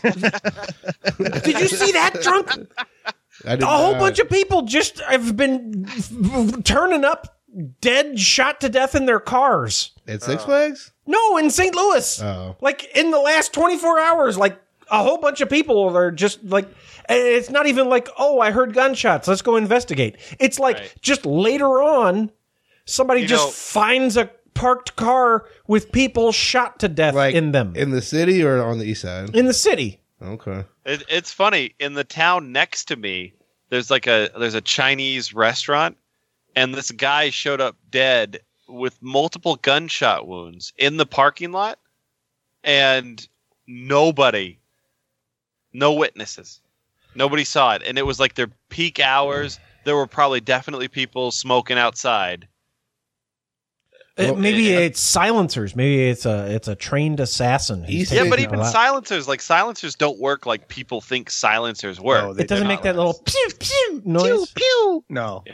Speaker 3: Did you see that, Drunk?
Speaker 6: I did
Speaker 3: A whole
Speaker 6: not.
Speaker 3: bunch of people just have been turning up dead, shot to death in their cars.
Speaker 6: At Six Flags?
Speaker 3: No, in St. Louis.
Speaker 6: Oh.
Speaker 3: Like in the last 24 hours, like a whole bunch of people are just like, and it's not even like, oh, I heard gunshots. Let's go investigate. It's like just later on, somebody finds a parked car with people shot to death in them.
Speaker 6: In the city or on the east side?
Speaker 3: In the city.
Speaker 6: Okay.
Speaker 5: It's funny. In the town next to me, there's a Chinese restaurant, and this guy showed up dead with multiple gunshot wounds in the parking lot, and no witnesses. Nobody saw it, and it was like their peak hours. There were probably definitely people smoking outside.
Speaker 3: Maybe it's silencers. Maybe it's a trained assassin.
Speaker 5: Yeah, but even silencers don't work like people think silencers work.
Speaker 3: It doesn't make that little pew pew noise.
Speaker 4: Pew pew. No.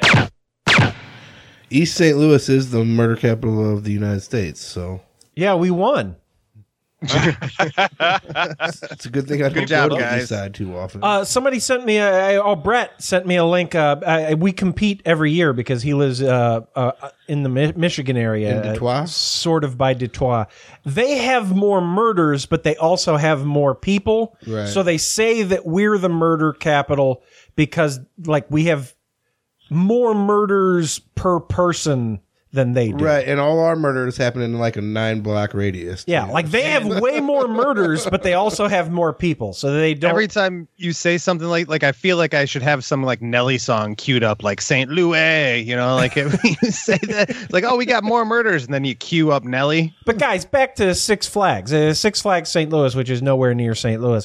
Speaker 6: East St. Louis is the murder capital of the United States, so
Speaker 3: Yeah, we won.
Speaker 6: It's a good thing I don't go to the east side too often.
Speaker 3: Somebody sent me Brett sent me a link. We compete every year because he lives in the Michigan area.
Speaker 6: In Detroit?
Speaker 3: Sort of by Detroit. They have more murders, but they also have more people.
Speaker 6: Right.
Speaker 3: So they say that we're the murder capital because we have more murders per person than they do.
Speaker 6: Right, and all our murders happen in like a 9-block radius.
Speaker 3: Yeah, they have way more murders, but they also have more people, so they don't.
Speaker 4: Every time you say something like I feel like I should have some like Nelly song queued up, like St. Louis, like if you say that, it's like, oh, we got more murders, and then you queue up Nelly.
Speaker 3: But guys, back to Six Flags. Six Flags St. Louis, which is nowhere near St. Louis.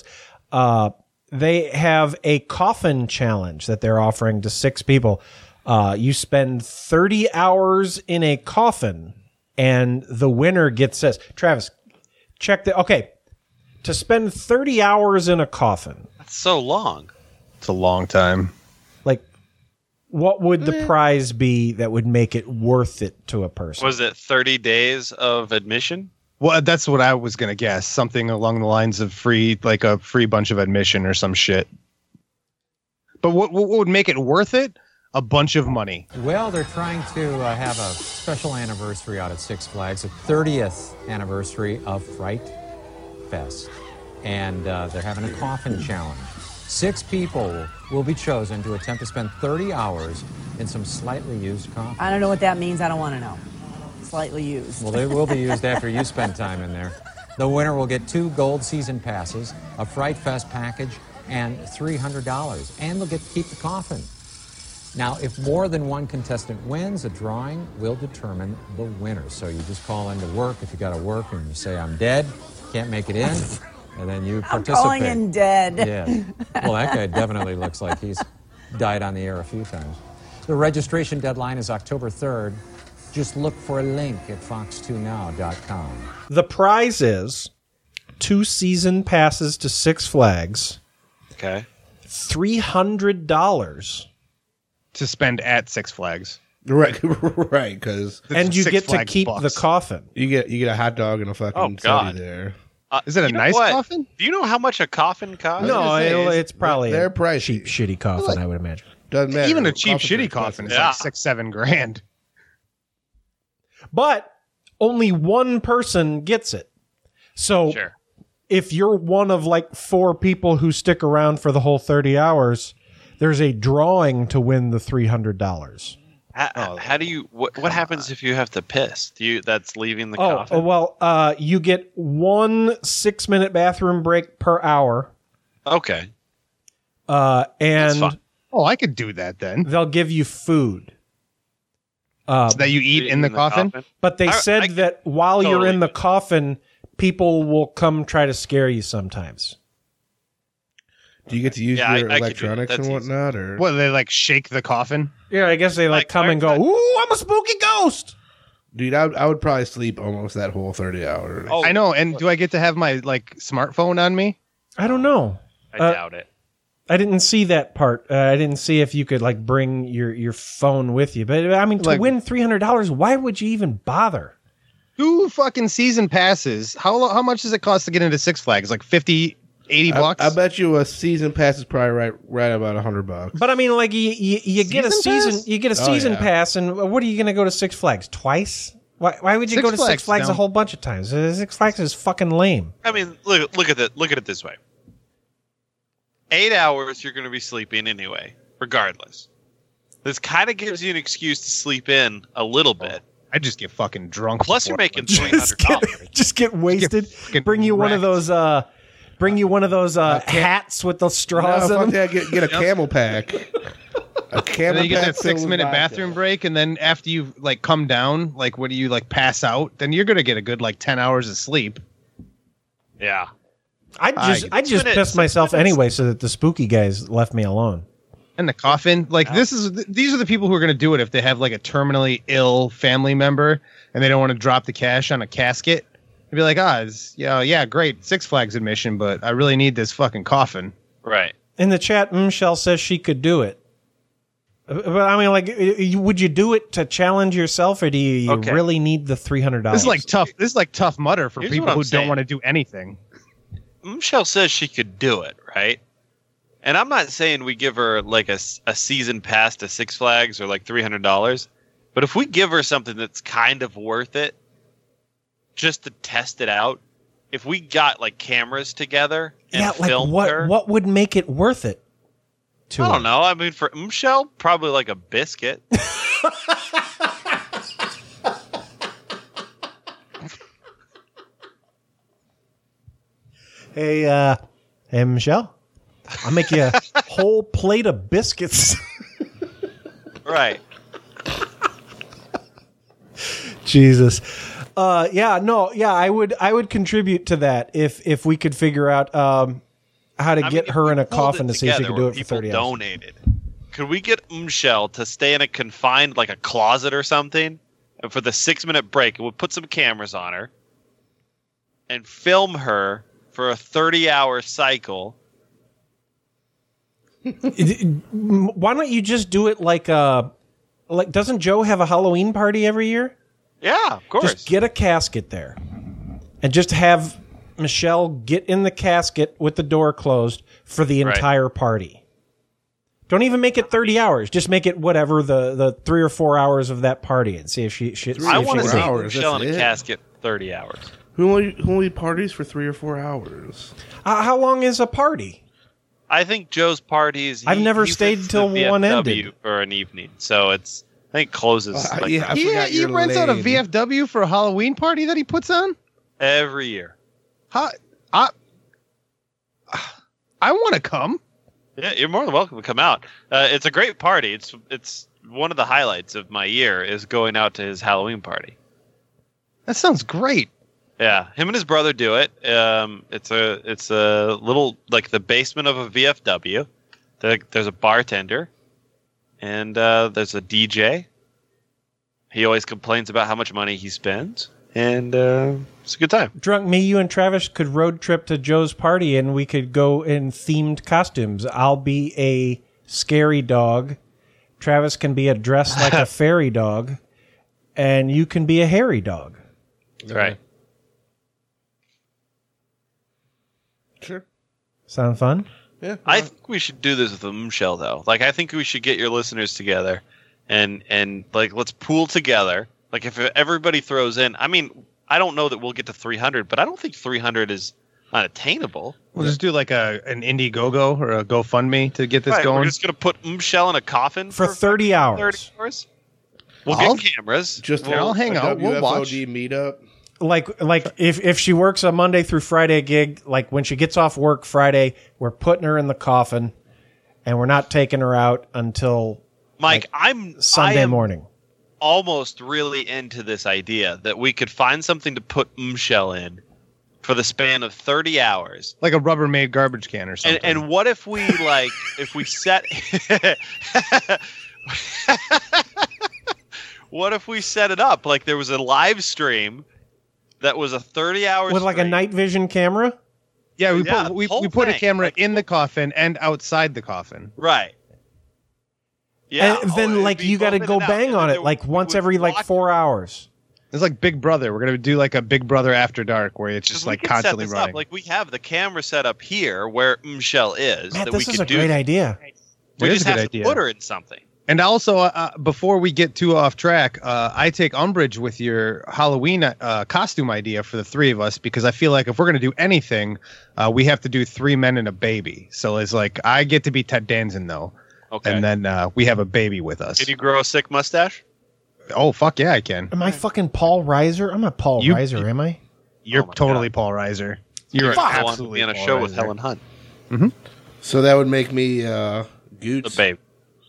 Speaker 3: They have a coffin challenge that they're offering to 6 people. You spend 30 hours in a coffin, and the winner gets this. Travis, check the... Okay, to spend 30 hours in a coffin.
Speaker 5: That's so long.
Speaker 4: It's a long time.
Speaker 3: What would the prize be that would make it worth it to a person?
Speaker 5: Was it 30 days of admission?
Speaker 4: Well, that's what I was going to guess. Something along the lines of free, like a free bunch of admission or some shit. But what would make it worth it? A bunch of money.
Speaker 14: Well, they're trying to have a special anniversary out at Six Flags, a 30th anniversary of Fright Fest. And they're having a coffin challenge. 6 people will be chosen to attempt to spend 30 hours in some slightly used coffin.
Speaker 15: I don't know what that means. I don't want to know. Slightly used.
Speaker 14: Well, they will be used after you spend time in there. The winner will get 2 gold season passes, a Fright Fest package, and $300. And they'll get to keep the coffin. Now, if more than one contestant wins, a drawing will determine the winner. So you just call into work if you got to work and you say, I'm dead, can't make it in, and then you participate.
Speaker 15: I'm calling in dead.
Speaker 14: Yeah. Well, that guy definitely looks like he's died on the air a few times. The registration deadline is October 3rd. Just look for a link at fox2now.com.
Speaker 3: The prize is 2 season passes to Six Flags.
Speaker 5: Okay.
Speaker 3: $300.
Speaker 4: To spend at Six Flags.
Speaker 6: Right, because
Speaker 3: and you get to keep the coffin.
Speaker 6: You get a hot dog and a fucking teddy there.
Speaker 4: Is it a nice coffin?
Speaker 5: Do you know how much a coffin costs?
Speaker 3: No, it's probably
Speaker 6: they're
Speaker 3: a
Speaker 6: pricey.
Speaker 3: cheap, shitty coffin, I would imagine.
Speaker 6: Doesn't matter.
Speaker 4: Even a cheap, shitty coffin is like $6-7 grand.
Speaker 3: But only one person gets it. So if you're one of 4 people who stick around for the whole 30 hours, there's a drawing to win the $300.
Speaker 5: How do you? What happens if you have to piss? That's leaving the coffin?
Speaker 3: Well, you get 1 6-minute bathroom break per hour.
Speaker 5: Okay.
Speaker 3: And
Speaker 4: I could do that then.
Speaker 3: They'll give you food.
Speaker 4: So that you eat in the coffin?
Speaker 3: But they said that while you're in the coffin, people will come try to scare you sometimes.
Speaker 6: Do you get to use your electronics and whatnot, or
Speaker 4: what? They shake the coffin?
Speaker 3: Yeah, I guess they come and go. Ooh, I'm a spooky ghost,
Speaker 6: dude. I would probably sleep almost that whole 30 hours.
Speaker 4: I know. And do I get to have my smartphone on me?
Speaker 3: I don't know.
Speaker 5: I doubt it.
Speaker 3: I didn't see that part. I didn't see if you could bring your phone with you. But I mean, to win $300, why would you even bother?
Speaker 4: 2 fucking season passes. How much does it cost to get into Six Flags? Like $50, $80?
Speaker 6: I bet you a season pass is probably right about $100.
Speaker 3: But I mean, you get a season, you get a season pass, and what are you going to go to Six Flags twice? Why would you go to Six Flags a whole bunch of times? Six Flags is fucking lame.
Speaker 5: I mean, look at it this way. 8 hours you're going to be sleeping anyway, regardless. This kind of gives you an excuse to sleep in a little bit.
Speaker 4: I just get fucking drunk.
Speaker 5: Plus, you're making $300.
Speaker 3: Just get wasted. Bring you one of those. Bring you one of those hats with the straws in them.
Speaker 6: That. Get a camel pack. A camel
Speaker 4: and then you get
Speaker 6: pack.
Speaker 4: that 6-minute bathroom break, and then after you come down, when you pass out, then you're gonna get a good 10 hours of sleep.
Speaker 5: Yeah.
Speaker 3: I just pissed myself anyway, so that the spooky guys left me alone.
Speaker 4: And the coffin, these are the people who are going to do it if they have a terminally ill family member and they don't want to drop the cash on a casket. They'd be like, great, Six Flags admission, but I really need this fucking coffin.
Speaker 5: Right.
Speaker 3: In the chat, Michelle says she could do it. But I mean, like, would you do it to challenge yourself, or do you really need the $300?
Speaker 4: This is like tough. This is like Tough Mudder for
Speaker 5: Here's
Speaker 4: people
Speaker 5: what I'm
Speaker 4: who
Speaker 5: saying.
Speaker 4: don't want to do anything.
Speaker 5: Michelle says she could do it, right? And I'm not saying we give her like a season pass to Six Flags or like $300, but if we give her something that's kind of worth it, just to test it out, if we got like cameras together and filmed her,
Speaker 3: what would make it worth it?
Speaker 5: I don't know. I mean, for Michelle, probably like a biscuit.
Speaker 3: Hey, Michelle, I'll make you a whole plate of biscuits.
Speaker 5: Right.
Speaker 3: Jesus. I would contribute to that if we could figure out how to get her in a coffin to see if she could do it for 30 hours.
Speaker 5: Donated. Could we get Michelle to stay in a confined, like a closet or something, and for the 6-minute break, we'll put some cameras on her and film her for a 30-hour cycle?
Speaker 3: Why don't you just do it like doesn't Joe have a Halloween party every year?
Speaker 5: Yeah, of course.
Speaker 3: Just get a casket there and just have Michelle get in the casket with the door closed for the entire party. Don't even make it 30 hours. Just make it whatever the 3 or 4 hours of that party and see if she
Speaker 5: I want to see
Speaker 6: hours,
Speaker 5: Michelle in
Speaker 6: that's
Speaker 5: a
Speaker 6: it.
Speaker 5: casket 30 hours.
Speaker 6: Who only parties for 3 or 4 hours?
Speaker 3: How long is a party?
Speaker 5: I think Joe's parties.
Speaker 3: I've never stayed till one ended
Speaker 5: for an evening, so I think closes.
Speaker 4: He rents out a VFW for a Halloween party that he puts on
Speaker 5: every year.
Speaker 4: I want to come.
Speaker 5: Yeah, you're more than welcome to come out. It's a great party. It's one of the highlights of my year is going out to his Halloween party.
Speaker 4: That sounds great.
Speaker 5: Yeah, him and his brother do it. It's a little like the basement of a VFW. There's a bartender, and there's a DJ. He always complains about how much money he spends, and it's a good time.
Speaker 3: Drunk me, you, and Travis could road trip to Joe's party, and we could go in themed costumes. I'll be a scary dog. Travis can be dressed like a fairy dog, and you can be a hairy dog.
Speaker 5: Right.
Speaker 6: Sure.
Speaker 3: Sound fun?
Speaker 6: Yeah.
Speaker 5: I think we should do this with Michelle, though. Like, I think we should get your listeners together and like, let's pool together. Like, if everybody throws in, I mean, I don't know that we'll get to 300, but I don't think 300 is unattainable.
Speaker 4: We'll just do like an Indiegogo or a GoFundMe to get this going.
Speaker 5: We're just going to put Michelle in a coffin
Speaker 3: for 30 hours.
Speaker 5: 30 hours. We'll get cameras.
Speaker 4: I'll hang out. We'll watch.
Speaker 6: meetup.
Speaker 3: Like if she works a Monday through Friday gig, like when she gets off work Friday, we're putting her in the coffin, and we're not taking her out until
Speaker 5: Mike.
Speaker 3: Sunday morning.
Speaker 5: Almost really into this idea that we could find something to put Michelle in for the span of 30 hours,
Speaker 4: like a Rubbermaid garbage can or something.
Speaker 5: And what if we if we set what if we set it up like there was a live stream that was a 30-hour
Speaker 3: with like a night vision camera?
Speaker 4: Yeah, we put a camera in the coffin and outside the coffin.
Speaker 5: Right. Yeah.
Speaker 3: And then you got to go bang on it like once every 4 hours.
Speaker 4: It's like Big Brother. We're gonna do like a Big Brother After Dark where it's just like constantly running.
Speaker 5: Like we have the camera set up here where Michelle is.
Speaker 3: Matt,
Speaker 5: that
Speaker 3: this
Speaker 5: we
Speaker 3: is
Speaker 5: could
Speaker 3: a great idea.
Speaker 5: We just have
Speaker 4: idea.
Speaker 5: to put her in something.
Speaker 4: And also, before we get too off track, I take umbrage with your Halloween costume idea for the three of us because I feel like if we're going to do anything, we have to do 3 men and a baby. So it's like I get to be Ted Danson, though.
Speaker 5: Okay.
Speaker 4: And then we have a baby with us.
Speaker 5: Can you grow a sick mustache?
Speaker 4: Oh, fuck yeah, I can.
Speaker 3: Am I fucking Paul Reiser? I'm not Paul Reiser, am I?
Speaker 4: You're totally Paul Reiser. You're absolutely
Speaker 5: on a
Speaker 4: Paul
Speaker 5: show
Speaker 4: Reiser.
Speaker 5: with Helen Hunt.
Speaker 4: Mm-hmm.
Speaker 6: So that would make me Goots.
Speaker 5: The baby.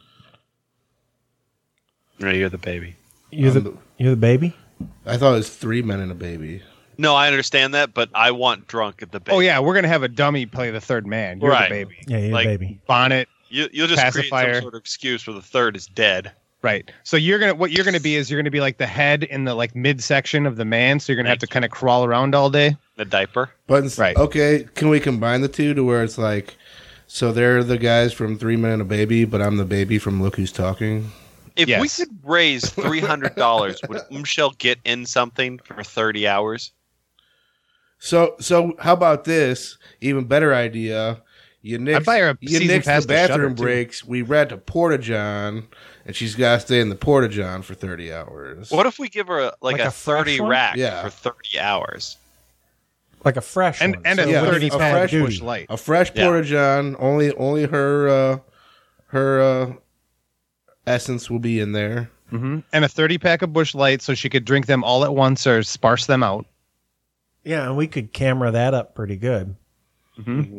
Speaker 5: No, you're the baby.
Speaker 3: You're the baby?
Speaker 6: I thought it was 3 men and a baby.
Speaker 5: No, I understand that, but I want drunk at the baby.
Speaker 4: Oh yeah, we're gonna have a dummy play the third man. You're
Speaker 5: Right.
Speaker 4: the baby.
Speaker 3: Yeah, you're the baby.
Speaker 4: Bonnet.
Speaker 5: You'll just create
Speaker 4: pacifier.
Speaker 5: some sort of excuse for the third is dead.
Speaker 4: Right. So what you're gonna be is you're gonna be like the head in the like midsection of the man. So you're gonna have to kind of crawl around all day.
Speaker 5: The diaper.
Speaker 6: But
Speaker 4: Right.
Speaker 6: Okay, can we combine the two to where it's like So they're the guys from 3 Men and a Baby, but I'm the baby from Look Who's Talking.
Speaker 5: If we could raise $300, would Michelle get in something for 30 hours?
Speaker 6: So how about this? Even better idea.
Speaker 4: I'd buy her a
Speaker 6: you
Speaker 4: season
Speaker 6: nix
Speaker 4: pass
Speaker 6: the
Speaker 4: to Shudder,
Speaker 6: bathroom
Speaker 4: too.
Speaker 6: breaks. We rent a Porta-John, and she's got to stay in the Porta-John for 30 hours.
Speaker 5: What if we give her
Speaker 3: Like
Speaker 5: a
Speaker 3: a fresh
Speaker 5: 30
Speaker 3: one?
Speaker 5: rack
Speaker 6: Yeah.
Speaker 5: for 30 hours?
Speaker 3: Like a fresh one.
Speaker 4: And a
Speaker 3: So
Speaker 4: 30
Speaker 3: it's
Speaker 4: pack
Speaker 3: duty.
Speaker 4: Bush Light.
Speaker 6: A fresh
Speaker 5: Yeah.
Speaker 6: Porta-John. Only her essence will be in there.
Speaker 4: Mm-hmm. And a 30 pack of Bush Light so she could drink them all at once or sparse them out.
Speaker 3: Yeah, and we could camera that up pretty good.
Speaker 4: Mm-hmm.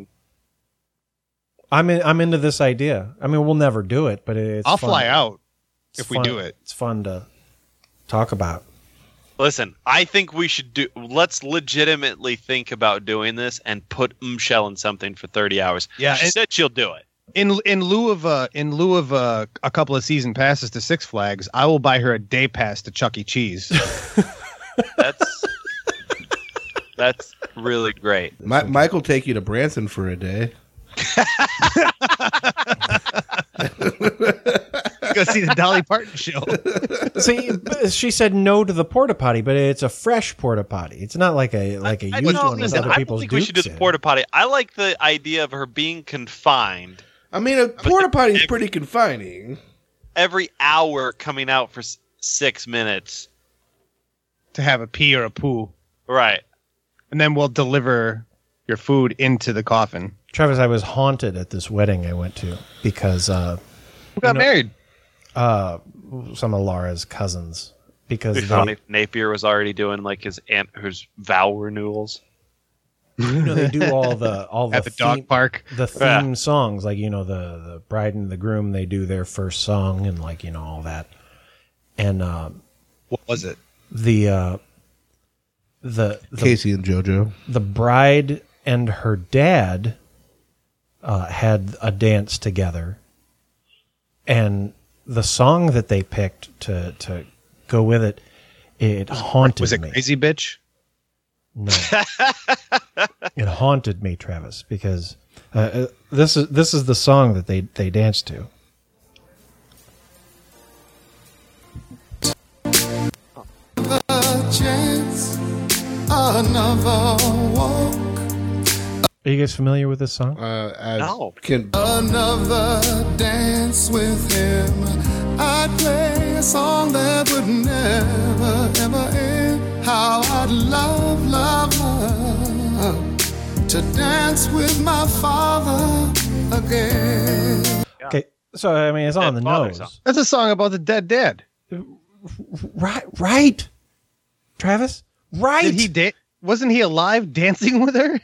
Speaker 3: I'm into this idea. I mean, we'll never do it, but it's
Speaker 4: I'll
Speaker 3: fun.
Speaker 4: fly out
Speaker 3: It's
Speaker 4: if we
Speaker 3: fun.
Speaker 4: do it.
Speaker 3: It's fun to talk about.
Speaker 5: Listen, I think we should let's legitimately think about doing this and put Michelle in something for 30 hours.
Speaker 4: Yeah,
Speaker 5: She said she'll do it.
Speaker 4: In lieu of a couple of season passes to Six Flags, I will buy her a day pass to Chuck E. Cheese.
Speaker 5: That's really great.
Speaker 6: Mike will take you to Branson for a day.
Speaker 4: Go see the Dolly Parton show.
Speaker 3: See, she said no to the porta potty, but it's a fresh porta potty. It's not like a used one with other
Speaker 5: I don't
Speaker 3: people's
Speaker 5: think we should do
Speaker 3: dukes
Speaker 5: the
Speaker 3: in.
Speaker 5: porta potty. I like the idea of her being confined.
Speaker 6: I mean, a porta potty is pretty confining.
Speaker 5: Every hour coming out for 6 minutes.
Speaker 4: To have a pee or a poo.
Speaker 5: Right.
Speaker 4: And then we'll deliver your food into the coffin.
Speaker 3: Travis, I was haunted at this wedding I went to because
Speaker 4: Who got married?
Speaker 3: Some of Laura's cousins. Because
Speaker 5: Napier was already doing like his vow renewals.
Speaker 3: They do all the
Speaker 4: at the dog park,
Speaker 3: the theme songs, like the bride and the groom. They do their first song and all that. And
Speaker 4: what was it?
Speaker 3: The
Speaker 6: Casey and JoJo.
Speaker 3: The bride and her dad had a dance together, and the song that they picked to go with it haunted me.
Speaker 4: Was it Crazy Bitch?
Speaker 3: No. It haunted me, Travis, because this is the song that they danced to.
Speaker 16: Chance, another walk.
Speaker 3: Are you guys familiar with this song?
Speaker 5: No.
Speaker 16: Another dance with him. I'd play a song that would never, ever end. How I'd love, love, love to dance with my father again.
Speaker 3: Okay, so I mean, it's on the nose.
Speaker 4: That's a song about the dead dad.
Speaker 3: Right, Travis. Right.
Speaker 4: Did he wasn't he alive dancing with her?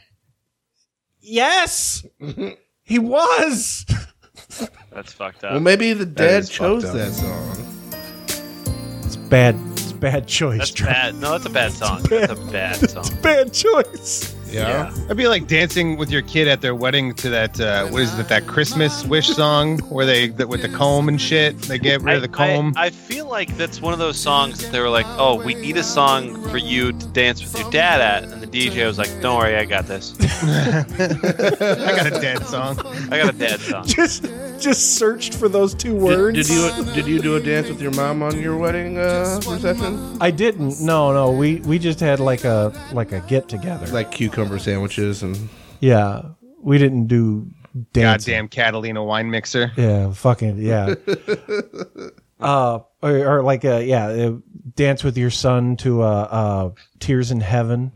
Speaker 3: Yes, he was.
Speaker 5: That's fucked up.
Speaker 6: Well, maybe the dad
Speaker 5: is
Speaker 6: chose
Speaker 5: fucked up.
Speaker 6: that song.
Speaker 3: It's bad. It's bad choice.
Speaker 5: That's bad. No, that's a bad song. That's a bad song.
Speaker 3: Bad choice.
Speaker 4: Yeah. It'd be like dancing with your kid at their wedding to that what is it, that Christmas wish song where with the comb and shit, they get rid of the comb.
Speaker 5: I feel like that's one of those songs that they were like, oh, we need a song for you to dance with your dad at, and the DJ was like, don't worry, I got this.
Speaker 4: I got a dad song.
Speaker 5: I got a dad song.
Speaker 3: Just searched for those two words.
Speaker 6: Did you do a dance with your mom on your wedding reception?
Speaker 3: I didn't. No. We just had like a get together.
Speaker 6: Like cucumber sandwiches and
Speaker 3: Yeah, we didn't do dancing.
Speaker 4: Goddamn Catalina wine mixer.
Speaker 3: Yeah, fucking yeah. Or like dance with your son to Tears in Heaven.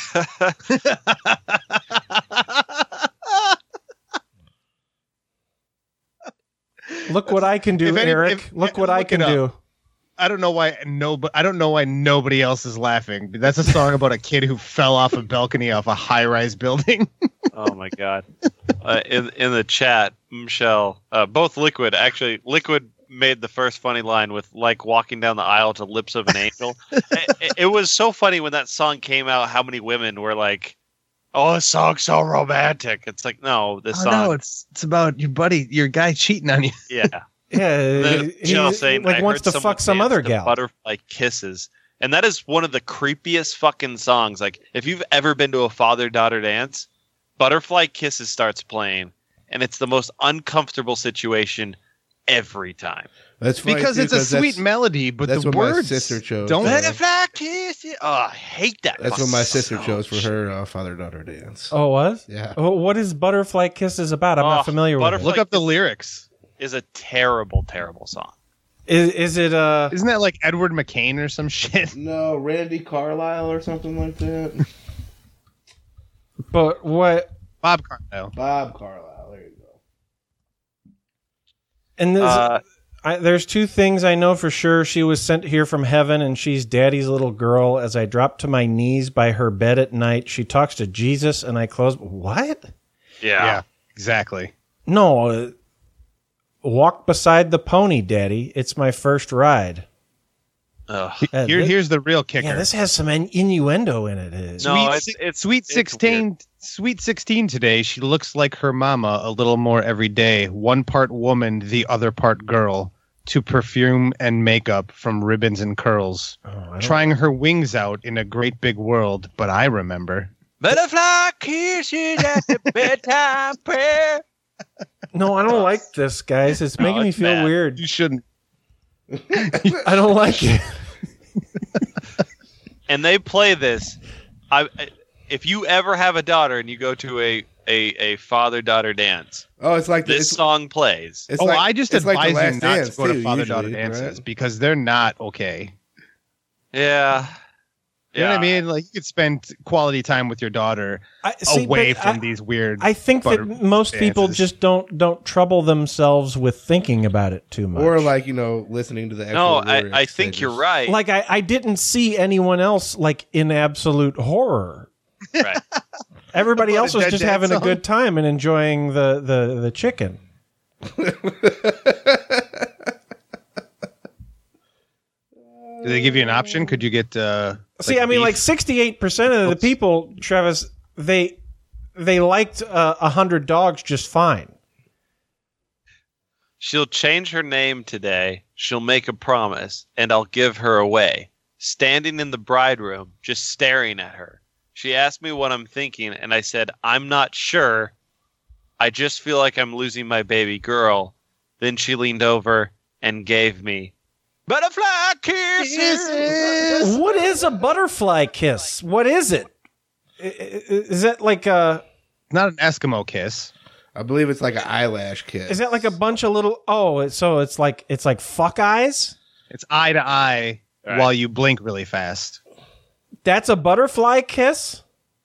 Speaker 3: Look what I can do, Eric. Look what I can do.
Speaker 4: I don't know why nobody else is laughing. That's a song about a kid who fell off a balcony off a high-rise building.
Speaker 5: Oh my god! In the chat, Michelle, both Liquid made the first funny line with like walking down the aisle to Lips of an Angel. It was so funny when that song came out. How many women were like, "Oh, this song's so romantic." It's like, no, this song.
Speaker 4: No, it's about your guy cheating on you.
Speaker 5: Yeah.
Speaker 3: Yeah,
Speaker 5: Michelle saying,
Speaker 3: like
Speaker 5: I
Speaker 3: wants
Speaker 5: heard
Speaker 3: to
Speaker 5: someone
Speaker 3: fuck some
Speaker 5: dance
Speaker 3: other
Speaker 5: to
Speaker 3: gal.
Speaker 5: Butterfly Kisses, and that is one of the creepiest fucking songs. Like, if you've ever been to a father-daughter dance, Butterfly Kisses starts playing, and it's the most uncomfortable situation every time.
Speaker 6: That's funny
Speaker 4: because
Speaker 6: too,
Speaker 4: it's a sweet melody, but
Speaker 6: that's
Speaker 4: the
Speaker 6: what
Speaker 4: words
Speaker 6: my sister chose.
Speaker 4: don't.
Speaker 5: Butterfly kiss. Oh, I hate that.
Speaker 6: That's what my sister chose for her father-daughter dance.
Speaker 3: Oh, what?
Speaker 6: Yeah.
Speaker 3: Oh, what is Butterfly Kisses about? I'm not familiar with it.
Speaker 5: Look up the lyrics. Is a terrible, terrible song.
Speaker 3: Is it?
Speaker 4: Isn't that like Edward McCain or some shit?
Speaker 6: No, Randy Carlisle or something like that.
Speaker 3: But what?
Speaker 4: Bob Carlisle.
Speaker 6: Bob Carlisle. There you go.
Speaker 3: And there's two things I know for sure. She was sent here from heaven, and she's Daddy's little girl. As I drop to my knees by her bed at night, she talks to Jesus, and I close. What?
Speaker 4: Yeah, exactly.
Speaker 3: No, walk beside the pony, Daddy. It's my first ride.
Speaker 4: Here's the real kicker.
Speaker 3: Yeah, this has some innuendo in it.
Speaker 4: Sweet 16 today. She looks like her mama a little more every day. One part woman, the other part girl. To perfume and makeup from ribbons and curls. Trying her wings out in a great big world, but I remember.
Speaker 5: Butterfly kisses at the bedtime prayer.
Speaker 3: No, I don't like this, guys. It's making me feel weird.
Speaker 4: You shouldn't.
Speaker 3: I don't like it.
Speaker 5: And they play this. If you ever have a daughter and you go to a father-daughter dance,
Speaker 6: it's like
Speaker 5: this song plays.
Speaker 4: I just advise
Speaker 6: like
Speaker 4: you not
Speaker 6: dance
Speaker 4: to go to
Speaker 6: too,
Speaker 4: father-daughter
Speaker 6: usually,
Speaker 4: dances
Speaker 6: right?
Speaker 4: because they're not okay.
Speaker 5: Yeah.
Speaker 4: You know what I mean? Like you could spend quality time with your daughter away from these weird.
Speaker 3: I think that most people just don't trouble themselves with thinking about it too much,
Speaker 6: or like listening to the. Actual lyrics.
Speaker 5: I think you're right.
Speaker 3: Like I didn't see anyone else like in absolute horror.
Speaker 5: Right.
Speaker 3: Everybody else was just having
Speaker 4: song?
Speaker 3: a good time and enjoying the chicken.
Speaker 4: Do they give you an option? Could you get?
Speaker 3: See, I mean, like 68% of the people, Travis, they liked 100 Dogs just fine.
Speaker 5: She'll change her name today. She'll make a promise, and I'll give her away. Standing in the bride room, just staring at her. She asked me what I'm thinking, and I said, I'm not sure. I just feel like I'm losing my baby girl. Then she leaned over and gave me butterfly kisses.
Speaker 3: What is a butterfly kiss? What is it? Is that like a...
Speaker 4: Not an Eskimo kiss.
Speaker 6: I believe it's like an eyelash kiss.
Speaker 3: Is that like a bunch of little... Oh, so it's like fuck eyes?
Speaker 4: It's eye to eye while you blink really fast.
Speaker 3: That's a butterfly kiss?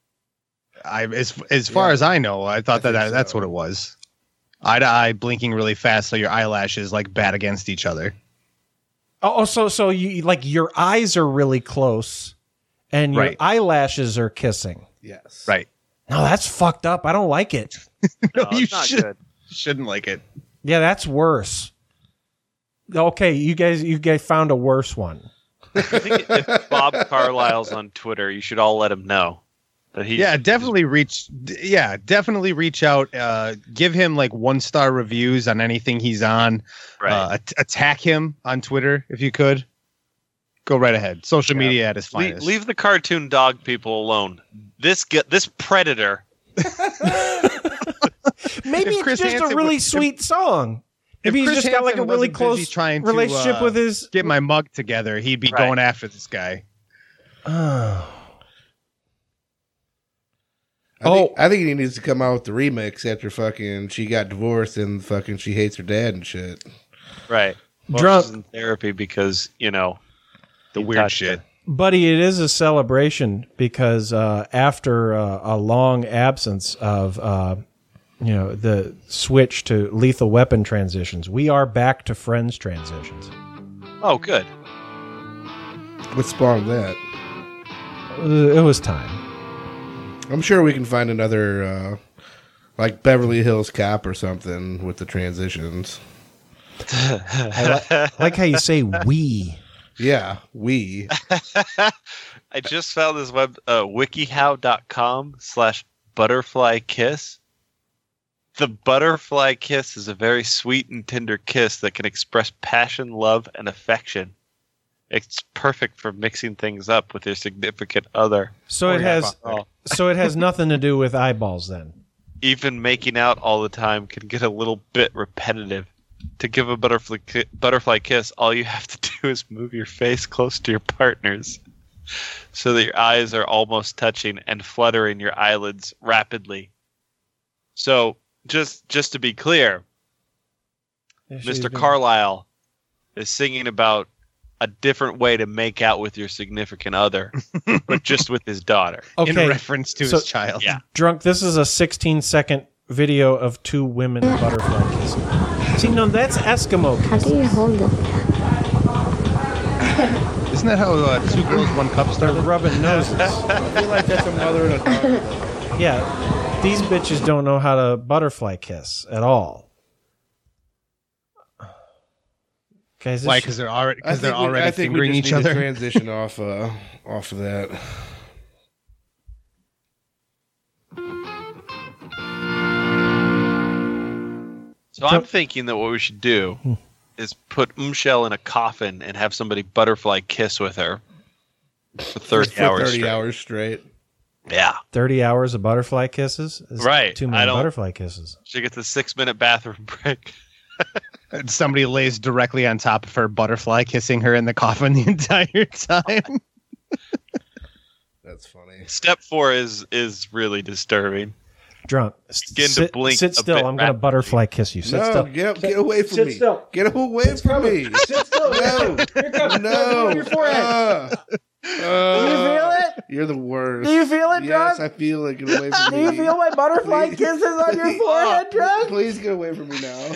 Speaker 4: As far as I know, I thought that's what it was. Eye to eye, blinking really fast, so your eyelashes like bat against each other.
Speaker 3: Oh, so you like your eyes are really close, and your eyelashes are kissing.
Speaker 6: Yes,
Speaker 4: right.
Speaker 3: No, that's fucked up. I don't like it.
Speaker 4: No, you shouldn't like it.
Speaker 3: Yeah, that's worse. Okay, you guys found a worse one.
Speaker 5: I think if Bob Carlisle's on Twitter, you should all let him know that he.
Speaker 4: Yeah, definitely reach out. Give him like 1-star reviews on anything he's on.
Speaker 5: Right.
Speaker 4: Attack him on Twitter if you could. Go right ahead. Social media at his finest.
Speaker 5: Leave the cartoon dog people alone. This predator.
Speaker 3: Maybe it's just a really sweet song. Maybe he's just got like a really close relationship with his...
Speaker 4: Get my mug together. He'd be going after this guy.
Speaker 6: I think he needs to come out with the remix after fucking she got divorced and fucking she hates her dad and shit.
Speaker 5: Right. Well, she's in therapy because, the
Speaker 4: weird shit.
Speaker 3: Buddy, it is a celebration because after a long absence of... the switch to Lethal Weapon transitions. We are back to Friends transitions.
Speaker 5: Oh, good.
Speaker 6: What spawned that?
Speaker 3: It was time.
Speaker 6: I'm sure we can find another, like Beverly Hills Cop or something with the transitions.
Speaker 3: I like how you say we.
Speaker 6: Yeah, we.
Speaker 5: I just found this wikihow.com/butterfly kiss. The butterfly kiss is a very sweet and tender kiss that can express passion, love, and affection. It's perfect for mixing things up with your significant other.
Speaker 3: So it has nothing to do with eyeballs then.
Speaker 5: even making out all the time can get a little bit repetitive. To give a butterfly kiss, all you have to do is move your face close to your partner's so that your eyes are almost touching and fluttering your eyelids rapidly. So, just to be clear, Mr. Carlisle is singing about a different way to make out with your significant other, but just with his daughter.
Speaker 3: Okay.
Speaker 4: In reference to his child.
Speaker 5: Yeah.
Speaker 3: Drunk, this is a 16-second video of two women butterfly kissing. See, no, that's Eskimo kissing.
Speaker 9: How do you hold it?
Speaker 4: Isn't that how 2 girls, 1 cup started?
Speaker 3: They're rubbing noses.
Speaker 6: I feel like that's a mother and a daughter.
Speaker 3: Yeah, these bitches don't know how to butterfly kiss at all. Guys,
Speaker 4: Why? Because they're already
Speaker 6: I think
Speaker 4: fingering
Speaker 6: we
Speaker 4: each
Speaker 6: just need
Speaker 4: other.
Speaker 6: to transition off of that.
Speaker 5: So I'm thinking that what we should do is put Michelle in a coffin and have somebody butterfly kiss with her for 30 hours straight. Yeah.
Speaker 3: 30 hours of butterfly kisses? Is
Speaker 5: Right.
Speaker 3: Too many butterfly kisses.
Speaker 5: She gets a 6-minute bathroom break.
Speaker 4: And somebody lays directly on top of her, butterfly kissing her in the coffin the entire time.
Speaker 6: That's funny.
Speaker 5: Step 4 is really disturbing.
Speaker 3: Drunk.
Speaker 5: Begin to blink.
Speaker 3: Sit still. I'm going to butterfly kiss you. Sit still.
Speaker 6: Get away from
Speaker 3: Sit
Speaker 6: me.
Speaker 3: still.
Speaker 6: Get away from me.
Speaker 3: Sit still.
Speaker 6: No.
Speaker 3: Here it comes.
Speaker 6: No.
Speaker 3: On your forehead. Do you feel it?
Speaker 6: You're the worst.
Speaker 3: Do you feel it,
Speaker 6: Yes,
Speaker 3: Drunk?
Speaker 6: I feel it. Get away from
Speaker 3: Do
Speaker 6: me.
Speaker 3: you feel my butterfly kisses on your forehead, Drunk?
Speaker 6: Please get away from me now.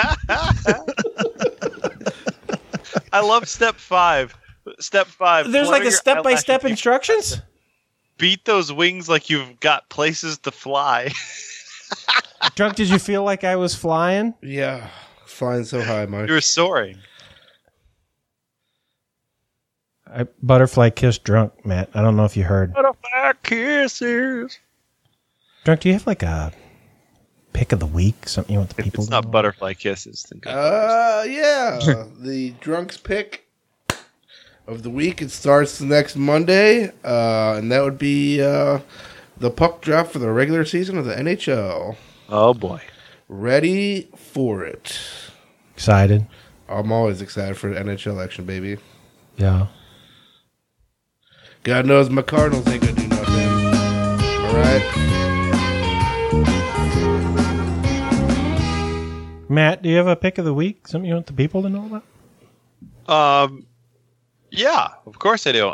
Speaker 5: I love step 5. Step 5.
Speaker 3: There's like
Speaker 5: flutter
Speaker 3: a
Speaker 5: your
Speaker 3: step-by-step
Speaker 5: eyelashes.
Speaker 3: instructions?
Speaker 5: Beat those wings like you've got places to fly.
Speaker 3: Drunk, did you feel like I was flying?
Speaker 6: Yeah. Flying so high, Mike.
Speaker 5: You were soaring.
Speaker 3: I butterfly kissed Drunk, Matt. I don't know if you heard.
Speaker 5: Butterfly kisses.
Speaker 3: Drunk, do you have like a pick of the week? Something you want the people
Speaker 5: It's
Speaker 3: to
Speaker 5: not
Speaker 3: know?
Speaker 5: butterfly kisses. Then
Speaker 6: Yeah. The Drunk's pick of the week. It starts next Monday, and that would be the puck drop for the regular season of the NHL.
Speaker 5: Oh, boy.
Speaker 6: Ready for it.
Speaker 3: Excited.
Speaker 6: I'm always excited for the NHL action, baby.
Speaker 3: Yeah.
Speaker 6: God knows my Cardinals ain't gonna do nothing. All right.
Speaker 3: Matt, do you have a pick of the week? Something you want the people to know about?
Speaker 5: Yeah, of course I do.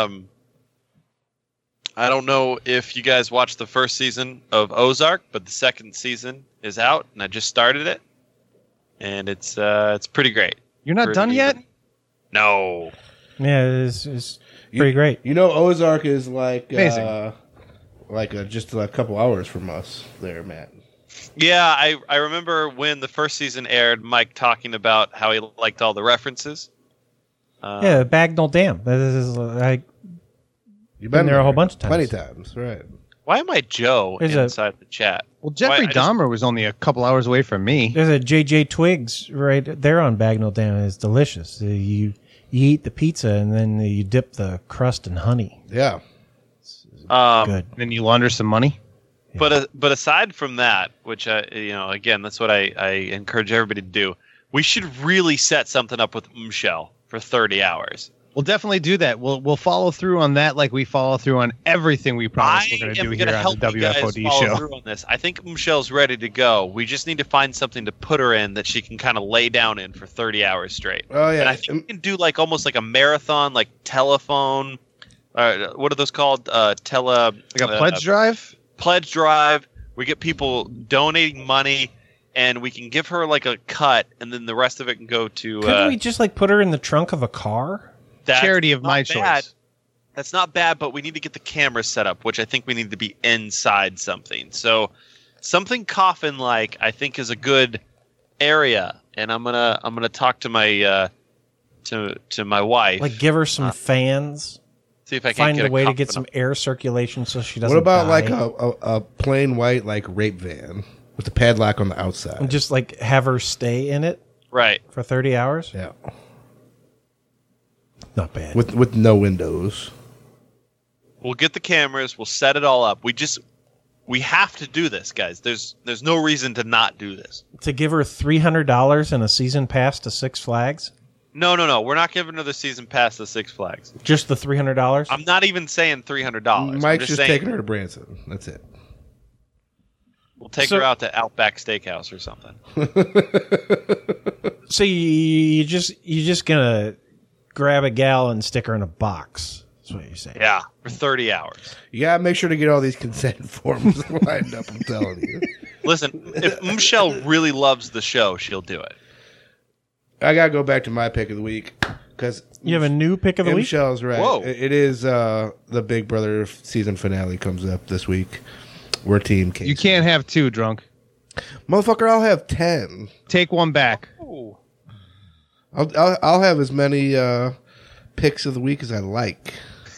Speaker 5: I don't know if you guys watched the first season of Ozark, but the second season is out, and I just started it, and it's pretty great.
Speaker 4: You're not done yet?
Speaker 5: No.
Speaker 3: Yeah, it's pretty great.
Speaker 6: You know, Ozark is like
Speaker 4: Amazing.
Speaker 6: Just a couple hours from us there, Matt.
Speaker 5: Yeah, I remember when the first season aired, Mike talking about how he liked all the references.
Speaker 3: Yeah, Bagnall Dam. That is like
Speaker 6: You've
Speaker 3: been there a whole bunch of times.
Speaker 6: Plenty times, right?
Speaker 5: Why am I Joe
Speaker 3: There's
Speaker 5: inside the chat?
Speaker 4: Well, Jeffrey Dahmer was only a couple hours away from me.
Speaker 3: There's a JJ Twigs right there on Bagnall Dam. It's delicious. You eat the pizza and then you dip the crust in honey.
Speaker 6: Yeah.
Speaker 3: Good.
Speaker 4: Then you launder some money.
Speaker 5: But aside from that, which again, that's what I encourage everybody to do. We should really set something up with Michelle for 30 hours.
Speaker 4: We'll definitely do that. We'll follow through on that like we follow through on everything we promise we're going to do here on the WFOD show.
Speaker 5: Through on this. I think Michelle's ready to go. We just need to find something to put her in that she can kind of lay down in for 30 hours straight.
Speaker 6: Oh yeah,
Speaker 5: and I think we can do like almost like a marathon, like telephone. What are those called?
Speaker 4: Like a pledge drive.
Speaker 5: Pledge drive. We get people donating money, and we can give her like a cut, and then the rest of it can go to.
Speaker 3: Couldn't we just like put her in the trunk of a car?
Speaker 4: Charity of my
Speaker 5: bad.
Speaker 4: choice.
Speaker 5: That's not bad, but we need to get the camera set up, which I think we need to be inside something. So something coffin-like, I think, is a good area, and I'm gonna talk to my to my wife.
Speaker 3: Like give her some fans.
Speaker 5: See if I can
Speaker 3: find
Speaker 5: get
Speaker 3: a way to
Speaker 5: coffin
Speaker 3: get some
Speaker 5: up.
Speaker 3: air circulation so she doesn't.
Speaker 6: What about
Speaker 3: die.
Speaker 6: like a plain white like rape van with the padlock on the outside?
Speaker 3: And just like have her stay in it,
Speaker 5: right,
Speaker 3: for 30 hours?
Speaker 6: Yeah.
Speaker 3: Not bad.
Speaker 6: With no windows.
Speaker 5: We'll get the cameras. We'll set it all up. We have to do this, guys. There's no reason to not do this.
Speaker 3: To give her $300 and a season pass to Six Flags?
Speaker 5: No. We're not giving her the season pass to Six Flags.
Speaker 3: Just the $300?
Speaker 5: I'm not even saying $300.
Speaker 6: Mike's just taking her to Branson. That's it.
Speaker 5: We'll take her out to Outback Steakhouse or something.
Speaker 3: So you just gonna grab a gal and stick her in a box. That's what you're saying.
Speaker 5: Yeah, for 30 hours.
Speaker 6: You gotta make sure to get all these consent forms lined up, I'm telling you.
Speaker 5: Listen, if Michelle really loves the show, she'll do it.
Speaker 6: I gotta go back to my pick of the week. Because
Speaker 3: you have a new pick of the week?
Speaker 6: Michelle's right.
Speaker 5: Whoa.
Speaker 6: It is the Big Brother season finale comes up this week. We're Team Casey.
Speaker 4: You can't have 2, drunk.
Speaker 6: Motherfucker, I'll have 10.
Speaker 4: Take 1 back.
Speaker 5: Ooh.
Speaker 6: I'll have as many picks of the week as I like.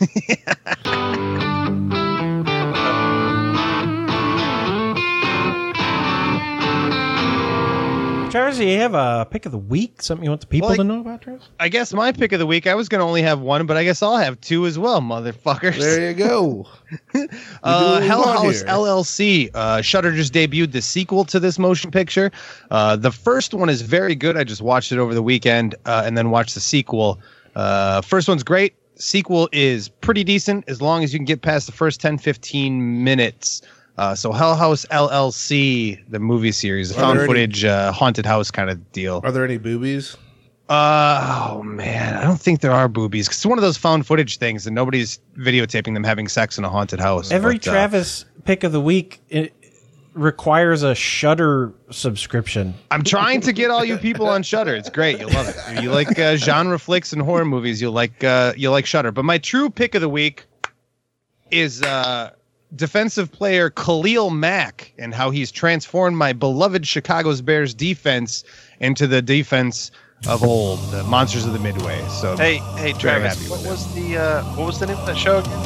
Speaker 3: Travis, do you have a pick of the week? Something you want the people to know about, Travis?
Speaker 4: I guess my pick of the week, I was going to only have 1, but I guess I'll have 2 as well, motherfuckers.
Speaker 6: There you go.
Speaker 4: Hell House LLC. Shudder just debuted the sequel to this motion picture. The first one is very good. I just watched it over the weekend and then watched the sequel. First one's great. Sequel is pretty decent as long as you can get past the first 10-15 minutes. So Hell House LLC, the movie series, the found footage haunted house kind of deal.
Speaker 6: Are there any boobies?
Speaker 4: Oh man, I don't think there are boobies. 'Cause it's one of those found footage things, and nobody's videotaping them having sex in a haunted house.
Speaker 3: Every Travis pick of the week requires a Shudder subscription.
Speaker 4: I'm trying to get all you people on Shudder. It's great. You'll love it. If you like genre flicks and horror movies, you'll like Shudder. But my true pick of the week is defensive player Khalil Mack and how he's transformed my beloved Chicago's Bears defense into the defense of old, the Monsters of the Midway. So
Speaker 5: hey Travis, what was the name of that show again?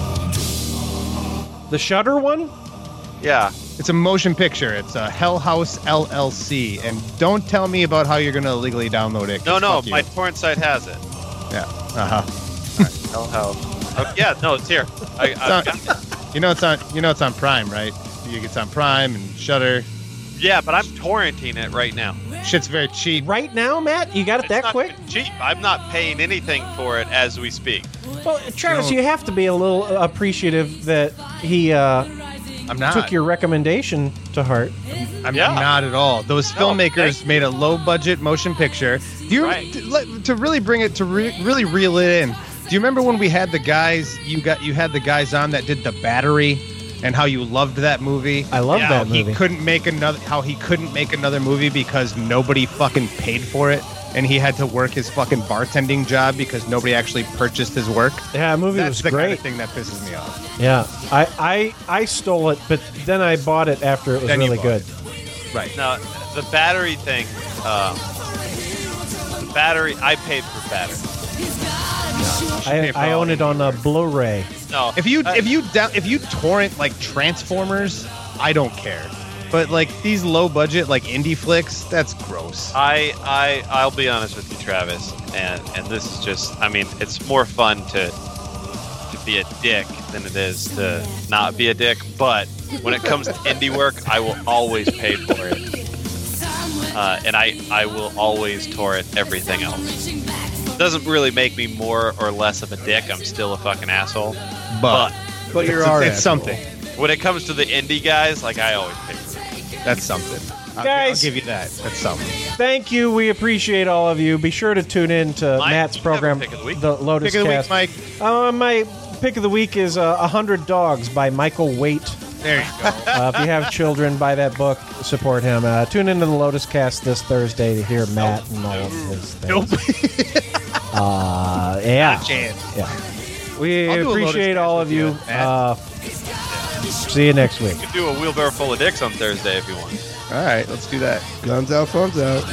Speaker 3: The Shudder one?
Speaker 5: Yeah.
Speaker 4: It's a motion picture. It's a Hell House LLC. And don't tell me about how you're going to illegally download it.
Speaker 5: No, my torrent site has it.
Speaker 4: Yeah.
Speaker 5: All right, Hell House. Yeah, no, it's here.
Speaker 4: You know it's on Prime, right? It's on Prime and Shudder.
Speaker 5: Yeah, but I'm torrenting it right now.
Speaker 4: Shit's very cheap.
Speaker 3: Right now, Matt? You got it that quick?
Speaker 5: Cheap. I'm not paying anything for it as we speak.
Speaker 3: Well, Travis, you have to be a little appreciative that he took your recommendation to heart.
Speaker 4: I'm not at all. Those filmmakers made a low-budget motion picture. To really bring it to really reel it in. Do you remember when we had the guys? You had the guys on that did The Battery, and how you loved that movie.
Speaker 3: I love that movie.
Speaker 4: He couldn't make another movie because nobody fucking paid for it, and he had to work his fucking bartending job because nobody actually purchased his work.
Speaker 3: Yeah, that movie
Speaker 4: was
Speaker 3: great.
Speaker 4: That's the kind of thing that pisses me off.
Speaker 3: Yeah, I stole it, but then I bought it after it was really good.
Speaker 4: Right.
Speaker 5: Now, the Battery thing. The Battery. I paid for Battery.
Speaker 3: I own it on a Blu-ray.
Speaker 5: No,
Speaker 4: if you torrent like Transformers, I don't care. But like these low budget like indie flicks, that's gross.
Speaker 5: I'll be honest with you, Travis, and this is just, I mean, it's more fun to be a dick than it is to not be a dick. But when it comes to indie work, I will always pay for it, and I will always torrent everything else. Doesn't really make me more or less of a dick. I'm still a fucking asshole. But
Speaker 4: it's something.
Speaker 5: When it comes to the indie guys, like, I always pay for it.
Speaker 4: That's something.
Speaker 3: Guys,
Speaker 4: I'll give you that. That's something.
Speaker 3: Thank you. We appreciate all of you. Be sure to tune in to Matt's program, The Lotus
Speaker 4: Pick of the
Speaker 3: Cast.
Speaker 4: week, Mike.
Speaker 3: My pick of the week is 100 Dogs by Michael Waite.
Speaker 4: There you go.
Speaker 3: If you have children, buy that book. Support him. Tune into the Lotus Cast this Thursday to hear Matt and all of his things. Yeah. We appreciate all of you. See you next week.
Speaker 5: You can do a wheelbarrow full of dicks on Thursday if you want.
Speaker 4: All right, let's do that.
Speaker 6: Guns out, funds out.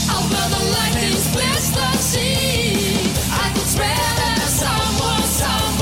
Speaker 16: I could swear that someone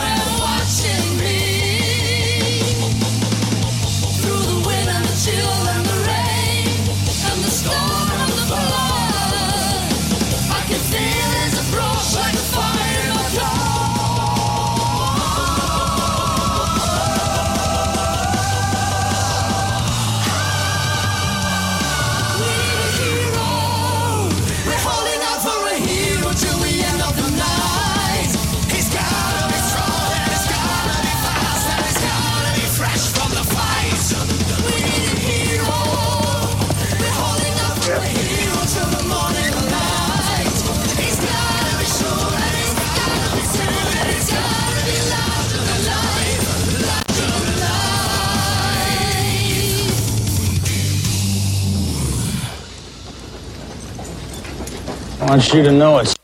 Speaker 17: I want you to know it's...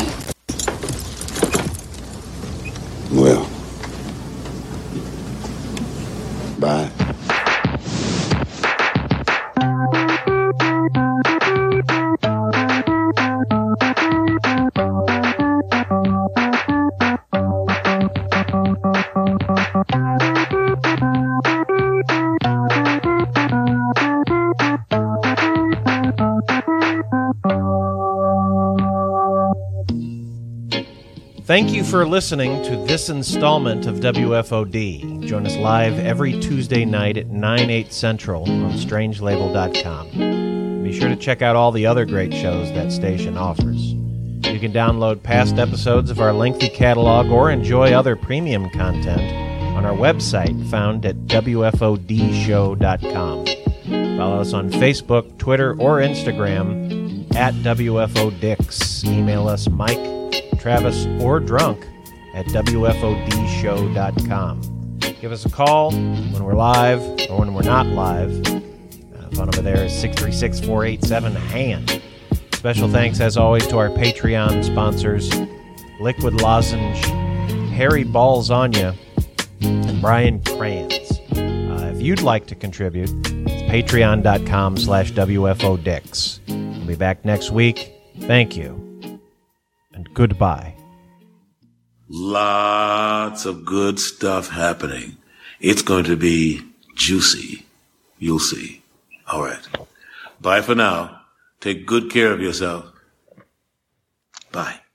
Speaker 13: Well, bye.
Speaker 3: Thank you for listening to this installment of WFOD. Join us live every Tuesday night at 9/8 Central on strangelabel.com. Be sure to check out all the other great shows that station offers. You can download past episodes of our lengthy catalog or enjoy other premium content on our website found at WFODshow.com. Follow us on Facebook, Twitter, or Instagram at WFODix. Email us Mike, Travis, or Drunk at WFODshow.com. Give us a call when we're live or when we're not live. Phone number there is 636-487-HAND. Special thanks, as always, to our Patreon sponsors, Liquid Lozenge, Harry Balzania, and Brian Crayons. If you'd like to contribute, it's patreon.com/WFODix. We'll be back next week. Thank you. And goodbye.
Speaker 13: Lots of good stuff happening. It's going to be juicy. You'll see. All right. Bye for now. Take good care of yourself. Bye.